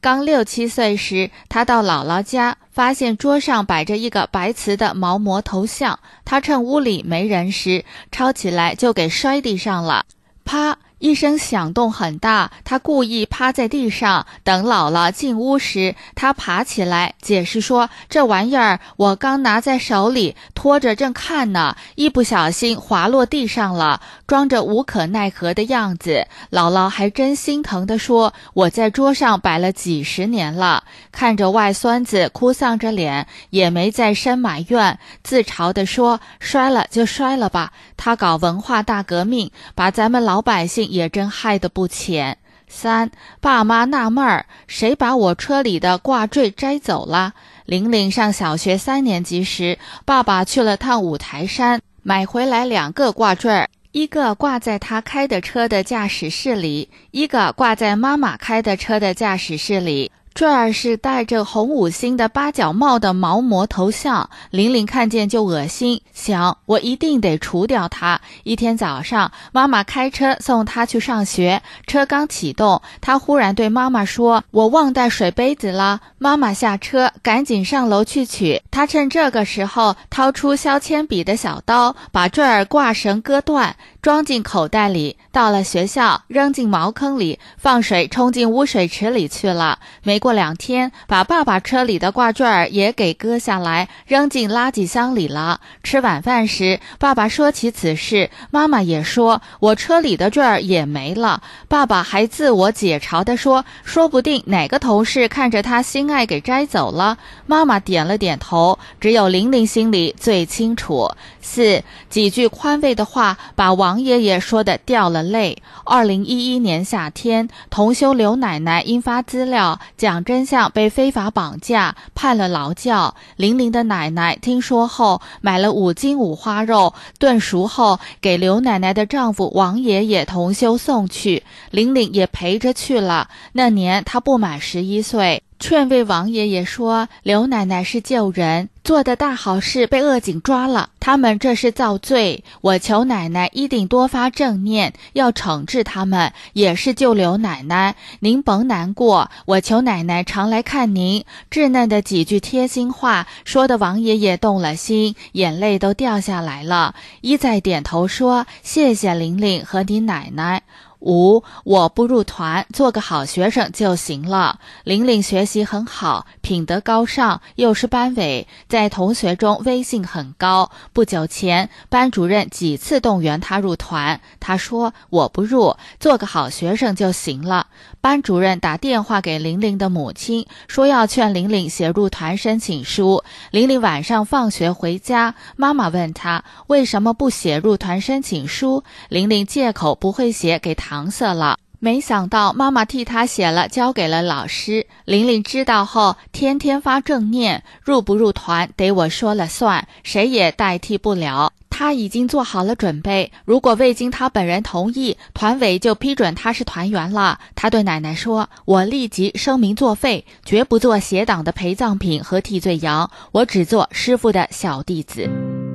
刚6、7岁时，他到姥姥家，发现桌上摆着一个白瓷的毛魔头像，他趁屋里没人时，抄起来就给摔地上了，啪！一声响动很大，他故意趴在地上，等姥姥进屋时，他爬起来解释说，这玩意儿我刚拿在手里，拖着正看呢，一不小心滑落地上了，装着无可奈何的样子。姥姥还真心疼地说，我在桌上摆了几10年了。看着外孙子哭丧着脸，也没再生埋怨，自嘲地说，摔了就摔了吧，他搞文化大革命，把咱们老百姓也真害得不浅。3. 爸妈纳闷儿，谁把我车里的挂坠摘走了？玲玲上小学3年级时，爸爸去了趟五台山，买回来2个挂坠，一个挂在他开的车的驾驶室里，一个挂在妈妈开的车的驾驶室里。坠儿是戴着红5星的8角帽的毛魔头像，玲玲看见就恶心，想我一定得除掉它。一天早上，妈妈开车送她去上学，车刚启动，她忽然对妈妈说，我忘带水杯子了。妈妈下车赶紧上楼去取，她趁这个时候掏出削铅笔的小刀，把坠儿挂绳割断，装进口袋里，到了学校扔进茅坑里，放水冲进污水池里去了。没过2天，把爸爸车里的挂坠儿也给割下来，扔进垃圾箱里了。吃晚饭时，爸爸说起此事，妈妈也说，我车里的坠儿也没了。爸爸还自我解嘲地说，说不定哪个同事看着他心爱给摘走了。妈妈点了点头，只有玲玲心里最清楚。4. 几句宽慰的话把王爷爷说得掉了泪。2011年夏天，同修刘奶奶因发资料讲真相被非法绑架，判了劳教。玲玲的奶奶听说后，买了5斤五花肉，炖熟后给刘奶奶的丈夫王爷爷同修送去，玲玲也陪着去了。那年她不满11岁。劝慰王爷爷说，刘奶奶是救人，做的大好事被恶警抓了，他们这是造罪，我求奶奶一定多发正念，要惩治他们，也是救刘奶奶，您甭难过，我求奶奶常来看您。稚嫩的几句贴心话说的王爷爷动了心，眼泪都掉下来了，一再点头说，谢谢玲玲和你奶奶。5. 我不入团，做个好学生就行了。玲玲学习很好，品德高尚，又是班委，在同学中威信很高。不久前，班主任几次动员她入团，她说我不入，做个好学生就行了。班主任打电话给玲玲的母亲，说要劝玲玲写入团申请书。玲玲晚上放学回家，妈妈问她为什么不写入团申请书，玲玲借口不会写给搪塞了。没想到妈妈替她写了，交给了老师。玲玲知道后，天天发正念，入不入团得我说了算，谁也代替不了。她已经做好了准备，如果未经她本人同意，团委就批准她是团员了。她对奶奶说，我立即声明作废，绝不做邪党的陪葬品和替罪羊，我只做师父的小弟子。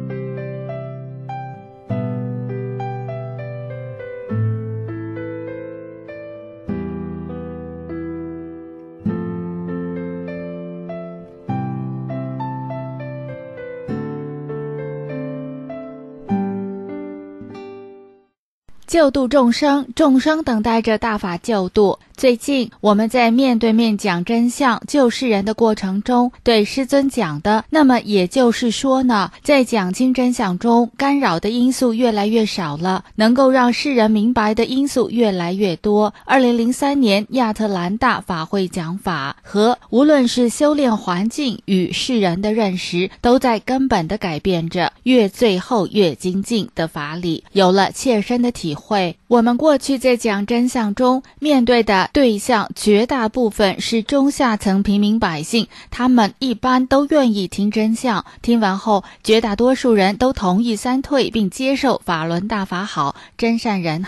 救度众生，众生等待着大法救度。最近我们在面对面讲真相救世人的过程中，对师尊讲的，那么也就是说呢，在讲经真相中，干扰的因素越来越少了，能够让世人明白的因素越来越多。2003年亚特兰大法会讲法和无论是修炼环境与世人的认识，都在根本的改变着，越最后越精进的法理有了切身的体会。我们过去在讲真相中面对的对象绝大部分是中下层平民百姓，他们一般都愿意听真相，听完后绝大多数人都同意三退并接受法轮大法好，真善人好。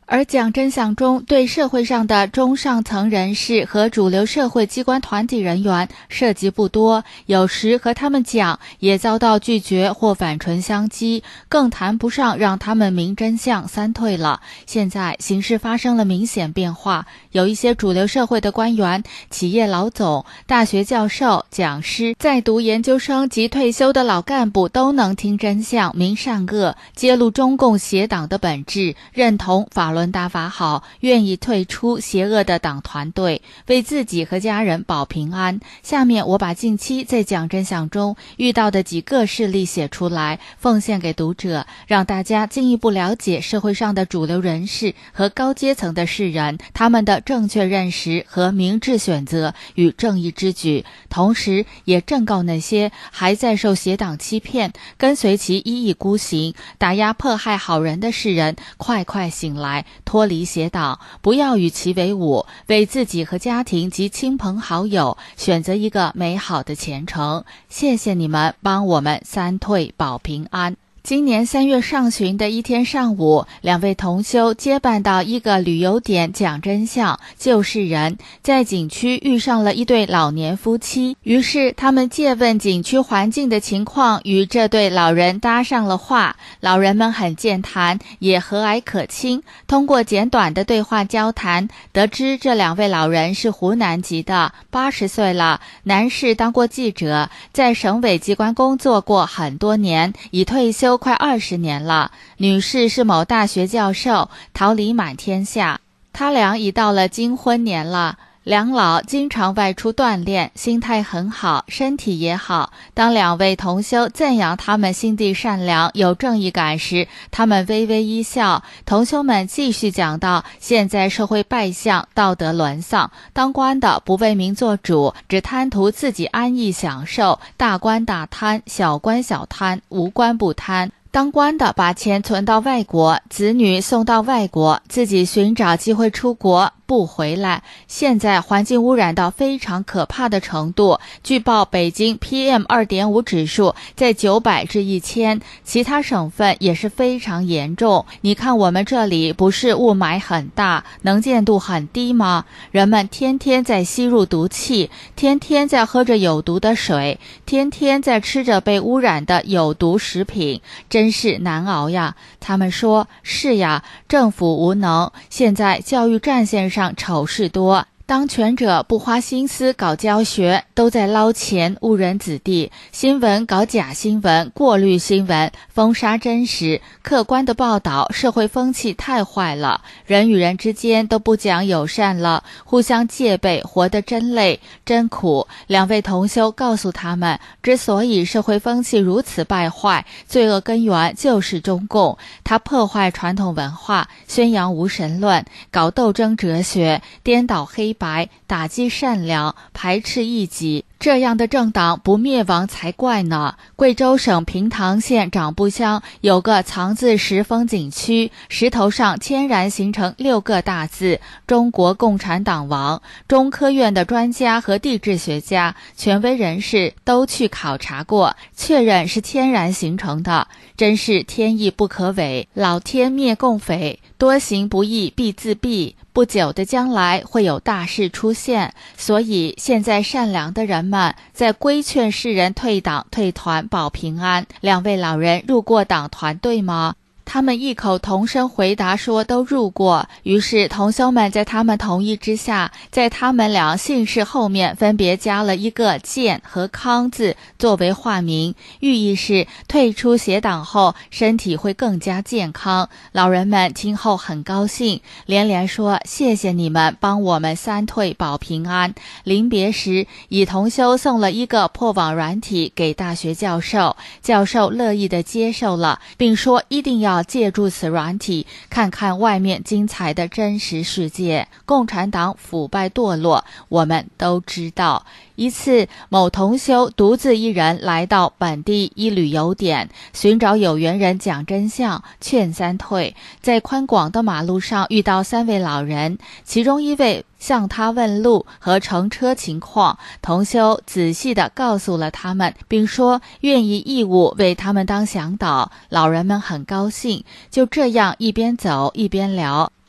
而讲真相中对社会上的中上层人士和主流社会机关团体人员涉及不多，有时和他们讲也遭到拒绝或反唇相讥，更谈不上让他们明真相三退了。现在形势发生了明显变化，有一些主流社会的官员、企业老总、大学教授、讲师、在读研究生及退休的老干部都能听真相、明善恶，揭露中共邪党的本质，认同法轮大法好，愿意退出邪恶的党团队，为自己和家人保平安。下面我把近期在讲真相中遇到的几个事例写出来，奉献给读者，让大家进一步了解社会上的主流人士和高阶层的士人，他们的正确认识和明智选择与正义之举，同时也正告那些还在受邪党欺骗、跟随其一意孤行、打压迫害好人的士人，快快醒来，脱离邪党，不要与其为伍，为自己和家庭及亲朋好友选择一个美好的前程。谢谢你们帮我们三退保平安。今年3月上旬的一天上午，2位同修结伴到一个旅游点讲真相救世人，在景区遇上了一对老年夫妻，于是他们借问景区环境的情况，与这对老人搭上了话。老人们很健谈，也和蔼可亲，通过简短的对话交谈，得知这2位老人是湖南籍的，80岁了，男士当过记者，在省委机关工作过很多年，已退休快20年了。女士是某大学教授，桃李满天下。他俩已到了金婚年了，两老经常外出锻炼，心态很好，身体也好。当2位同修赞扬他们心地善良、有正义感时，他们微微一笑。同修们继续讲到，现在社会败相，道德沦丧，当官的不为民做主，只贪图自己安逸享受，大官大贪，小官小贪，无官不贪。当官的把钱存到外国，子女送到外国，自己寻找机会出国，不回来。现在环境污染到非常可怕的程度，据报北京 PM2.5 指数在900至1000，其他省份也是非常严重。你看我们这里不是雾霾很大，能见度很低吗？人们天天在吸入毒气，天天在喝着有毒的水，天天在吃着被污染的有毒食品，真是难熬呀。他们说，是呀，政府无能，现在教育战线上丑事多，当权者不花心思搞教学，都在捞钱误人子弟，新闻搞假新闻，过滤新闻，封杀真实，客观的报道，社会风气太坏了，人与人之间都不讲友善了，互相戒备，活得真累真苦。2位同修告诉他们，之所以社会风气如此败坏，罪恶根源就是中共，他破坏传统文化，宣扬无神论，搞斗争哲学，颠倒黑白，打击善良，排斥异己，这样的政党不灭亡才怪呢。贵州省平塘县长布乡有个藏字石风景区，石头上天然形成6个大字：中国共产党亡。中科院的专家和地质学家、权威人士都去考察过，确认是天然形成的。真是天意不可违，老天灭共匪，多行不义必自毙。不久的将来会有大事出现，所以现在善良的人们在规劝世人退党退团保平安。2位老人入过党团队吗？他们异口同声回答说都入过。于是同修们在他们同意之下，在他们俩姓氏后面分别加了一个健和康字作为化名，寓意是退出邪党后身体会更加健康。老人们听后很高兴，连连说谢谢你们帮我们三退保平安。临别时，以同修送了一个破网软体给大学教授，教授乐意地接受了，并说一定要借助此软体看看外面精彩的真实世界。共产党腐败堕落，我们都知道。一次，某同修独自一人来到本地一旅游点，寻找有缘人讲真相，劝三退。在宽广的马路上遇到3位老人，其中一位向他问路和乘车情况，同修仔细地告诉了他们，并说愿意义务为他们当向导。老人们很高兴，就这样一边走一边聊，得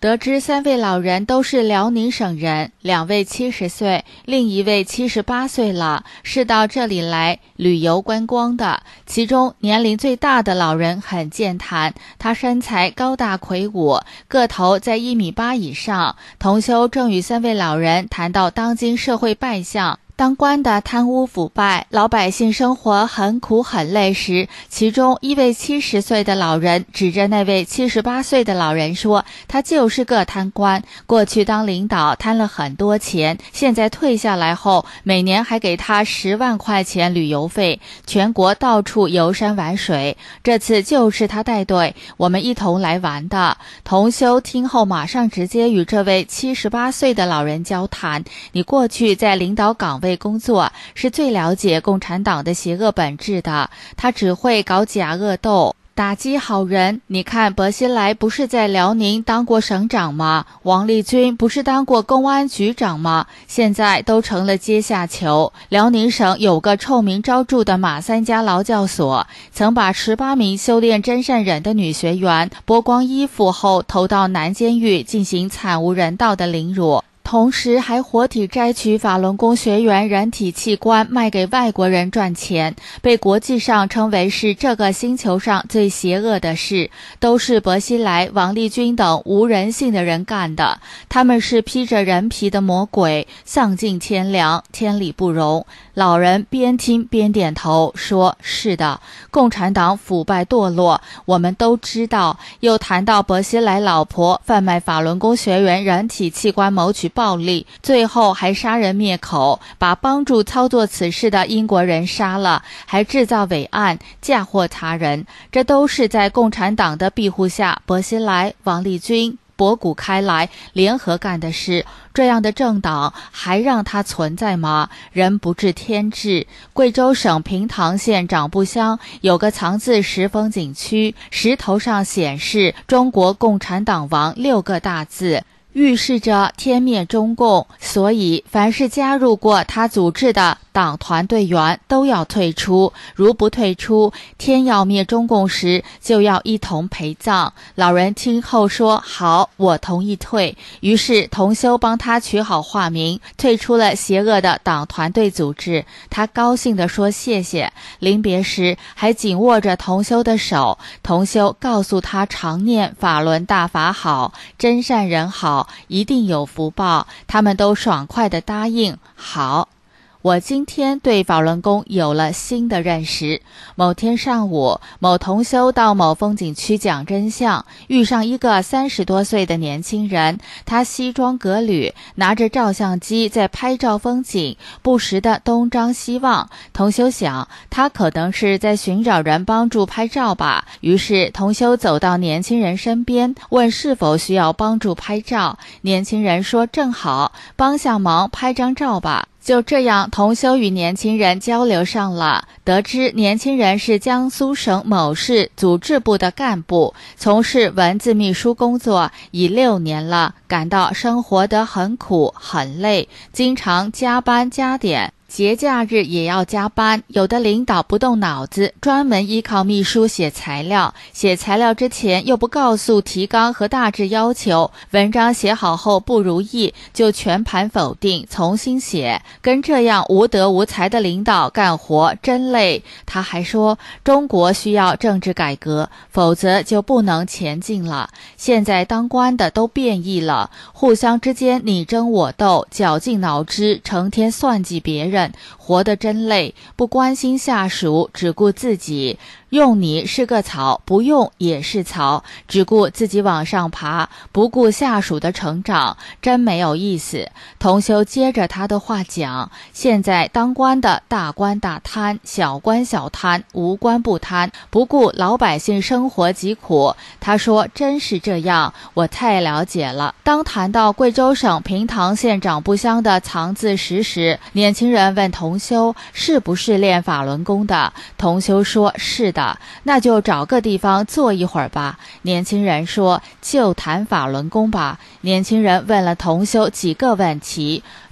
得知3位老人都是辽宁省人，2位70岁，另一位78岁了，是到这里来旅游观光的。其中年龄最大的老人很健谈，他身材高大魁梧，个头在1.8米以上。同修正与3位老人谈到当今社会败相，当官的贪污腐败，老百姓生活很苦很累时，其中一位70岁的老人指着那位78岁的老人说，他就是个贪官，过去当领导贪了很多钱，现在退下来后，每年还给他10万块钱旅游费，全国到处游山玩水，这次就是他带队，我们一同来玩的。同修听后马上直接与这位78岁的老人交谈，你过去在领导岗位工作，是最了解共产党的邪恶本质的，他只会搞假恶斗，打击好人。你看薄熙来不是在辽宁当过省长吗？王立军不是当过公安局长吗？现在都成了阶下囚。辽宁省有个臭名昭著的马三家劳教所，曾把18名修炼真善忍的女学员剥光衣服后投到男监狱进行惨无人道的凌辱，同时还活体摘取法轮功学员人体器官卖给外国人赚钱，被国际上称为是这个星球上最邪恶的事，都是薄熙来、王立军等无人性的人干的。他们是披着人皮的魔鬼，丧尽天良，天理不容。老人边听边点头说，是的，共产党腐败堕落，我们都知道。又谈到薄熙来老婆贩卖法轮功学员人体器官谋取暴利，最后还杀人灭口，把帮助操作此事的英国人杀了，还制造伪案嫁祸他人，这都是在共产党的庇护下，薄熙来、王立军博古开来联合干的事。这样的政党还让它存在吗？人不治天治。贵州省平塘县长布乡有个藏字石风景区，石头上显示中国共产党亡6个大字，预示着天灭中共，所以凡是加入过他组织的党团队员都要退出，如不退出，天要灭中共时就要一同陪葬。老人听后说，好，我同意退。于是同修帮他取好化名，退出了邪恶的党团队组织。他高兴地说谢谢，临别时还紧握着同修的手。同修告诉他常念法轮大法好，真善人好，一定有福报。他们都爽快地答应，好。我今天对法轮功有了新的认识。某天上午，某同修到某风景区讲真相，遇上一个30多岁的年轻人，他西装革履，拿着照相机在拍照风景，不时地东张西望。同修想，他可能是在寻找人帮助拍照吧。于是同修走到年轻人身边，问是否需要帮助拍照。年轻人说正好，帮下忙拍张照吧。就这样，同修与年轻人交流上了，得知年轻人是江苏省某市组织部的干部，从事文字秘书工作已6年了，感到生活得很苦很累，经常加班加点，节假日也要加班。有的领导不动脑子，专门依靠秘书写材料，写材料之前又不告诉提纲和大致要求，文章写好后不如意就全盘否定，重新写。跟这样无德无才的领导干活真累。他还说，中国需要政治改革，否则就不能前进了。现在当官的都变异了，互相之间你争我斗，绞尽脑汁，成天算计别人，活得真累，不关心下属，只顾自己。用你是个草，不用也是草，只顾自己往上爬，不顾下属的成长，真没有意思。同修接着他的话讲，现在当官的大官大贪，小官小贪，无官不贪，不顾老百姓生活疾苦。他说真是这样，我太了解了。当谈到贵州省平塘县长布乡的藏字石时，年轻人问同修是不是练法轮功的，同修说是的。那就找个地方坐一会儿吧。年轻人说就谈法轮功吧。年轻人问了同修几个问题，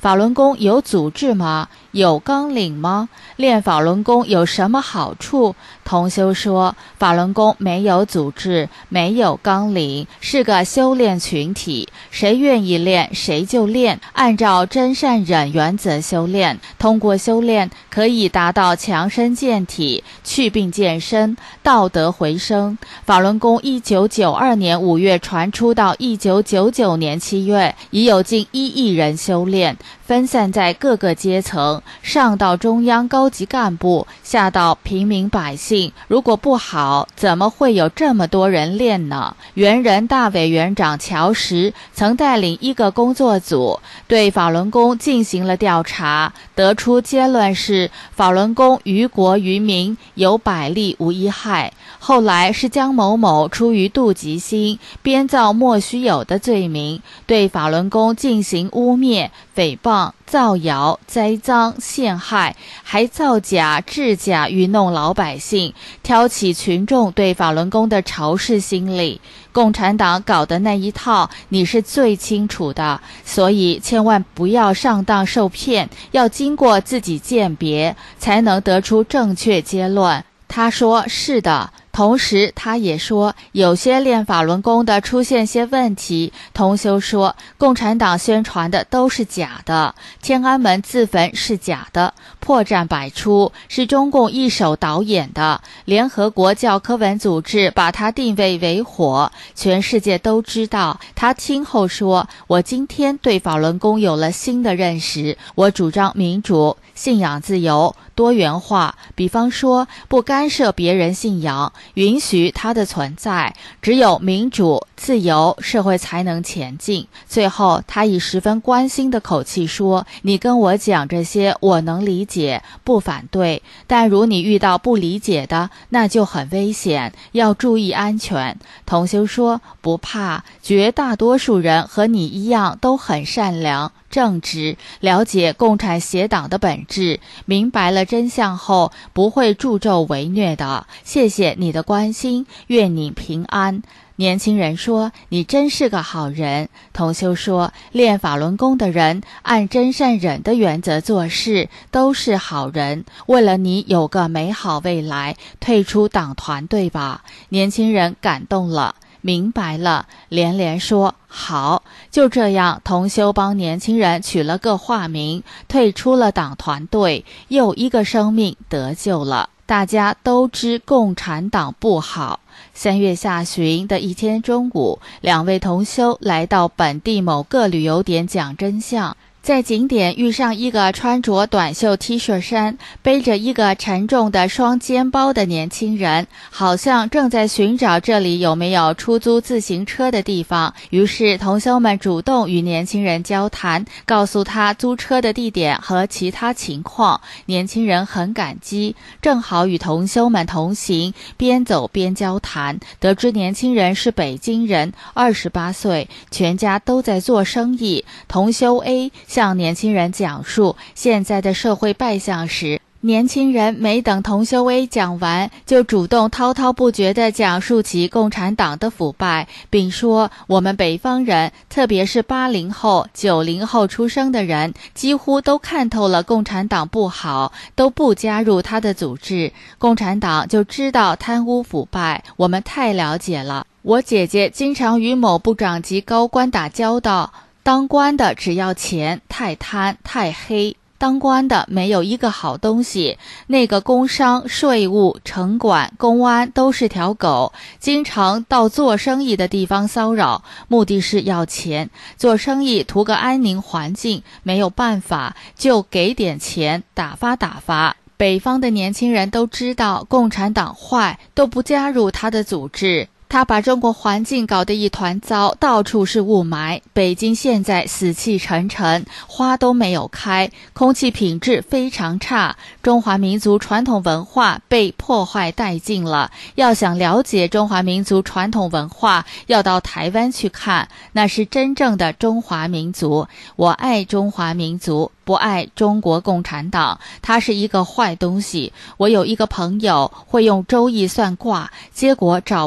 法轮功有组织吗？有纲领吗？练法轮功有什么好处？同修说，法轮功没有组织，没有纲领，是个修炼群体，谁愿意练谁就练，按照真善忍原则修炼，通过修炼可以达到强身健体、祛病健身、道德回升。法轮功1992年5月传出到1999年7月，已有近1亿人修炼，分散在各个阶层，上到中央高级干部，下到平民百姓。如果不好，怎么会有这么多人练呢？原人大委员长乔石曾带领一个工作组对法轮功进行了调查，得出结论是法轮功于国于民有百利无一害。后来是江某某出于妒忌心，编造莫须有的罪名，对法轮功进行污蔑、诽谤、造谣、栽赃、陷害，还造假、制假愚弄老百姓，挑起群众对法轮功的仇视心理。共产党搞的那一套你是最清楚的，所以千万不要上当受骗，要经过自己鉴别，才能得出正确结论。他说是的，同时他也说有些练法轮功的出现些问题。同修说，共产党宣传的都是假的，天安门自焚是假的，破绽百出，是中共一手导演的，联合国教科文组织把它定位为火，全世界都知道。他听后说，我今天对法轮功有了新的认识，我主张民主、信仰自由、多元化，比方说不干涉别人信仰，允许它的存在，只有民主、自由，社会才能前进。最后他以十分关心的口气说，你跟我讲这些我能理解，不反对，但如你遇到不理解的，那就很危险，要注意安全。同修说，不怕，绝大多数人和你一样都很善良正直，了解共产邪党的本质，明白了真相后不会助纣为虐的。谢谢你的关心，愿你平安。年轻人说，你真是个好人。同修说，练法轮功的人按真善忍的原则做事，都是好人，为了你有个美好未来，退出党团队吧。年轻人感动了，明白了，连连说好。就这样，同修帮年轻人取了个化名，退出了党团队，又一个生命得救了。大家都知共产党不好。3月下旬的一天中午，两位同修来到本地某个旅游点讲真相。在景点遇上一个穿着短袖 T 恤衫，背着一个沉重的双肩包的年轻人，好像正在寻找这里有没有出租自行车的地方。于是同修们主动与年轻人交谈，告诉他租车的地点和其他情况。年轻人很感激，正好与同修们同行，边走边交谈，得知年轻人是北京人，28岁，全家都在做生意。同修 A向年轻人讲述现在的社会败相时，年轻人没等同修 A 讲完，就主动滔滔不绝地讲述起共产党的腐败，并说我们北方人，特别是80后、90后出生的人，几乎都看透了共产党不好，都不加入他的组织。共产党就知道贪污腐败，我们太了解了。我姐姐经常与某部长级高官打交道，当官的只要钱，太贪太黑，当官的没有一个好东西，那个工商、税务、城管、公安都是条狗，经常到做生意的地方骚扰，目的是要钱。做生意图个安宁环境，没有办法就给点钱，打发。北方的年轻人都知道共产党坏，都不加入他的组织。他把中国环境搞得一团糟，到处是雾霾。北京现在死气沉沉，花都没有开，空气品质非常差，中华民族传统文化被破坏殆尽了。要想了解中华民族传统文化，要到台湾去看，那是真正的中华民族。我爱中华民族，不爱中国共产党，它是一个坏东西。我有一个朋友会用周易算卦，结果找不到共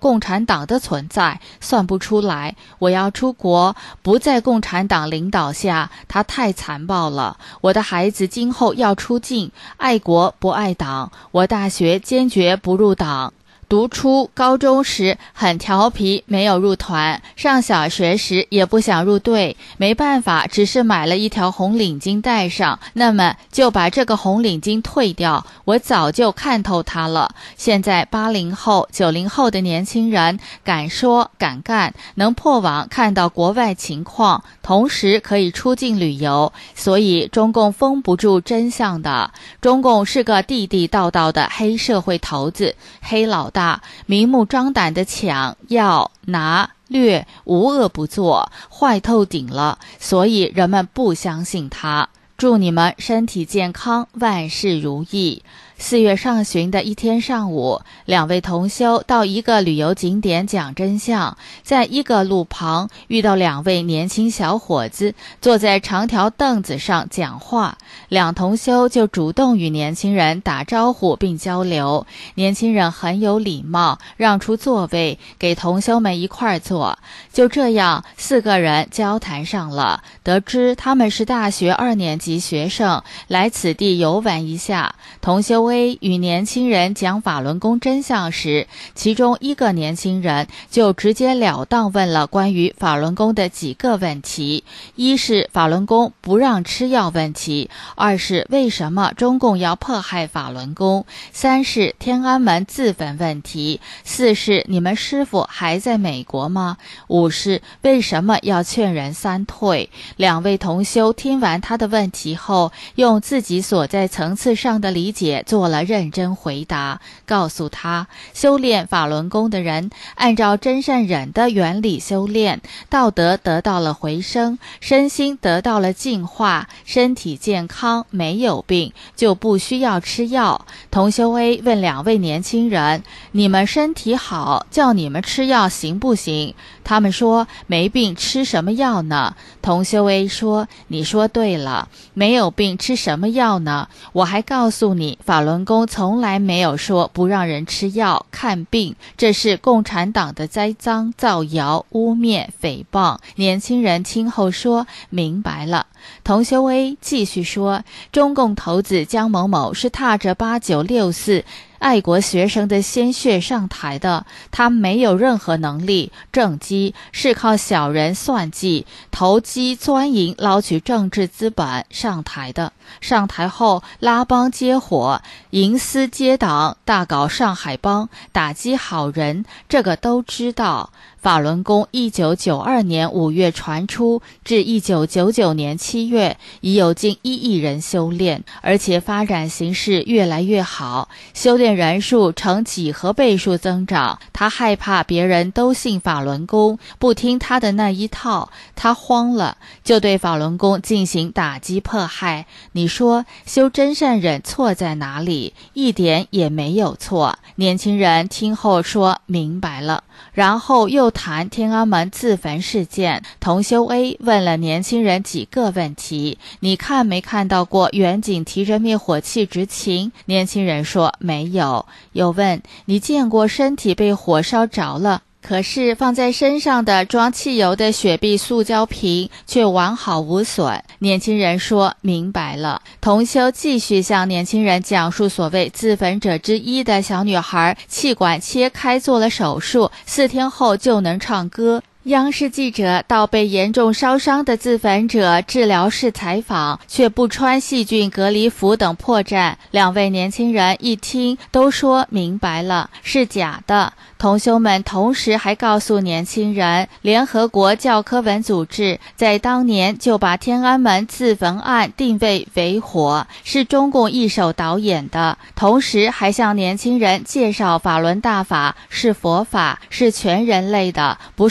共产党的存在，算不出来。我要出国，不在共产党领导下，他太残暴了。我的孩子今后要出境，爱国不爱党。我大学坚决不入党。读初高中时很调皮，没有入团，上小学时也不想入队，没办法，只是买了一条红领巾戴上，那么就把这个红领巾退掉。我早就看透它了。现在80后、90后的年轻人敢说敢干，能破网看到国外情况，同时可以出境旅游，所以中共封不住真相的。中共是个地地道道的黑社会头子，黑老大，明目张胆的抢、要、拿、掠，无恶不作，坏透顶了，所以人们不相信他。祝你们身体健康，万事如意。4月上旬的一天上午，2位同修到一个旅游景点讲真相，在一个路旁遇到2位年轻小伙子坐在长条凳子上讲话，2同修就主动与年轻人打招呼并交流，年轻人很有礼貌，让出座位给同修们一块坐。就这样4个人交谈上了，得知他们是大学2年级学生，来此地游玩一下。同修威与年轻人讲法轮功真相时，其中一个年轻人就直截了当问了关于法轮功的几个问题：一是法轮功不让吃药问题；2是为什么中共要迫害法轮功；3是天安门自焚问题；4是你们师父还在美国吗？5是为什么要劝人3退。2位同修听完他的问题后，用自己所在层次上的理解做了认真回答，告诉他，修炼法轮功的人按照真善忍的原理修炼，道德得到了回升，身心得到了净化，身体健康，没有病，就不需要吃药。同修 A 问2位年轻人，你们身体好，叫你们吃药行不行？他们说没病吃什么药呢？同修 A 说，你说对了，没有病吃什么药呢？我还告诉你，法轮功从来没有说不让人吃药看病，这是共产党的栽赃造谣污蔑诽谤。年轻人听后说明白了。同修 A 继续说，中共头子江某某是踏着8964爱国学生的鲜血上台的，他没有任何能力，政绩是靠小人算计、投机钻营捞取政治资本上台的。上台后拉帮结伙、营私结党，大搞上海帮，打击好人，这个都知道。法轮功1992年5月传出，至1999年7月，已有近1亿人修炼，而且发展形势越来越好，修炼人数呈几何倍数增长。他害怕别人都信法轮功，不听他的那一套，他慌了，就对法轮功进行打击迫害。你说修真善忍错在哪里？一点也没有错。年轻人听后说明白了，然后又谈天安门自焚事件。同修 A 问了年轻人几个问题，你看没看到过远景提着灭火器执勤？年轻人说没有。又问，你见过身体被火烧着了，可是放在身上的装汽油的雪碧塑胶瓶却完好无损？年轻人说明白了。同修继续向年轻人讲述所谓自焚者之一的小女孩气管切开做了手术，4天后就能唱歌。央视记者到被严重烧伤的自焚者治疗室采访，却不穿细菌隔离服等破绽。2位年轻人一听都说明白了，是假的。同修们同时还告诉年轻人，联合国教科文组织在当年就把天安门自焚案定位为火，是中共一手导演的。同时还向年轻人介绍法轮大法是佛法，是全人类的，不是哪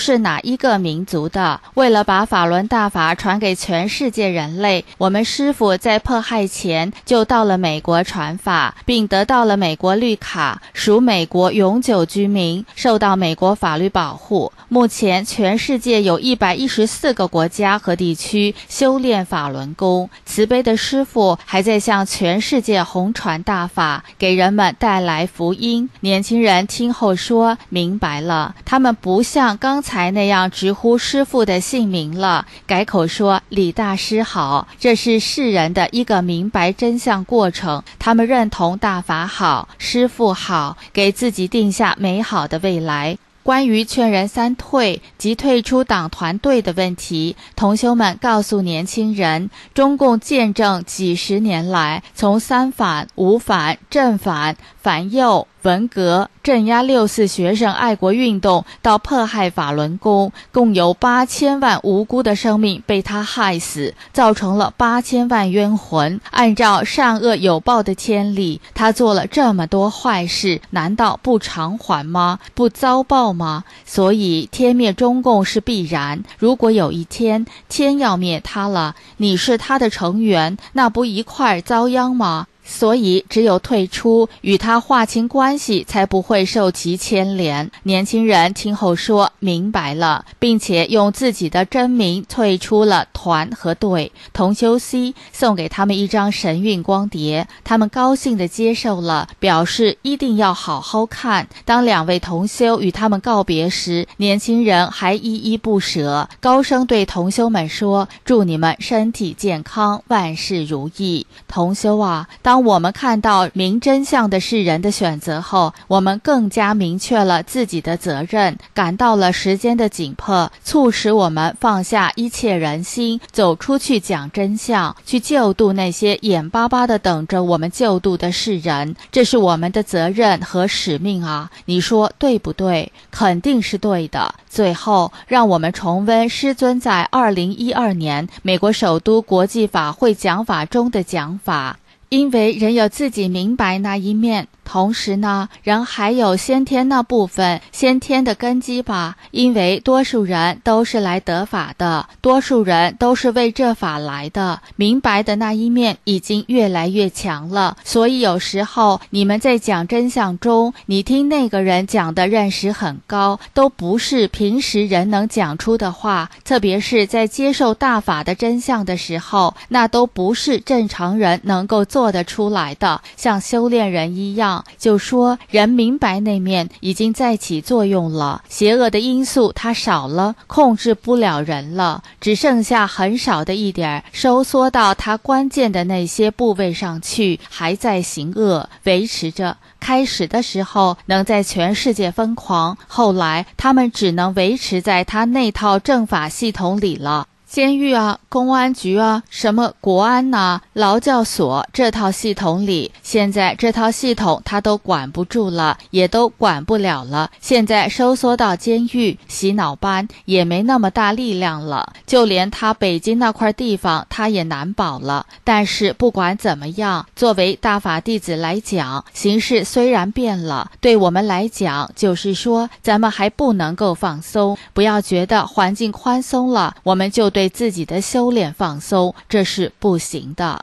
一个民族的。为了把法轮大法传给全世界人类，我们师父在迫害前就到了美国传法，并得到了美国绿卡，属美国永久居民，受到美国法律保护。目前全世界有114个国家和地区修炼法轮功，慈悲的师父还在向全世界弘传大法，给人们带来福音。年轻人听后说明白了，他们不像刚才那样直呼师父的姓名了，改口说李大师好。这是世人的一个明白真相过程，他们认同大法好，师父好，给自己定下美好的未来。关于劝人三退及退出党团队的问题，同修们告诉年轻人，中共建政几十年来，从三反、五反、正反、反右、文革、镇压6·4学生爱国运动到迫害法轮功，共有8000万无辜的生命被他害死，造成了8000万冤魂。按照善恶有报的天理，他做了这么多坏事，难道不偿还吗？不遭报吗？所以天灭中共是必然。如果有一天天要灭他了，你是他的成员，那不一块遭殃吗？所以只有退出，与他划清关系，才不会受其牵连。年轻人听后说明白了，并且用自己的真名退出了团和队。同修 C 送给他们一张神韵光碟，他们高兴地接受了，表示一定要好好看。当2位同修与他们告别时，年轻人还依依不舍，高声对同修们说，祝你们身体健康，万事如意。同修啊，当我们看到明真相的是人的选择后，我们更加明确了自己的责任，感到了时间的紧迫，促使我们放下一切人心，走出去讲真相，去救度那些眼巴巴地等着我们救度的世人。这是我们的责任和使命啊！你说对不对？肯定是对的。最后，让我们重温师尊在2012年美国首都国际法会讲法中的讲法。因为人有自己明白那一面，同时呢，人还有先天那部分先天的根基吧。因为多数人都是来得法的，多数人都是为这法来的，明白的那一面已经越来越强了。所以有时候你们在讲真相中，你听那个人讲的认识很高，都不是平时人能讲出的话，特别是在接受大法的真相的时候，那都不是正常人能够做得出来的。像修炼人一样，就说人明白那面已经在起作用了，邪恶的因素它少了，控制不了人了，只剩下很少的一点，收缩到它关键的那些部位上去，还在行恶，维持着。开始的时候能在全世界疯狂，后来他们只能维持在他那套政法系统里了。监狱啊，公安局啊，什么国安呐、劳教所这套系统里，现在这套系统他都管不住了，也都管不了了。现在收缩到监狱，洗脑班也没那么大力量了，就连他北京那块地方他也难保了。但是不管怎么样，作为大法弟子来讲，形势虽然变了，对我们来讲就是说咱们还不能够放松，不要觉得环境宽松了，我们就对自己的修炼放松，这是不行的。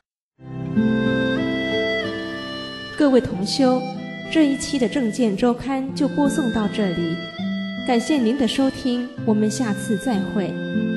各位同修，这一期的正见周刊就播送到这里，感谢您的收听，我们下次再会。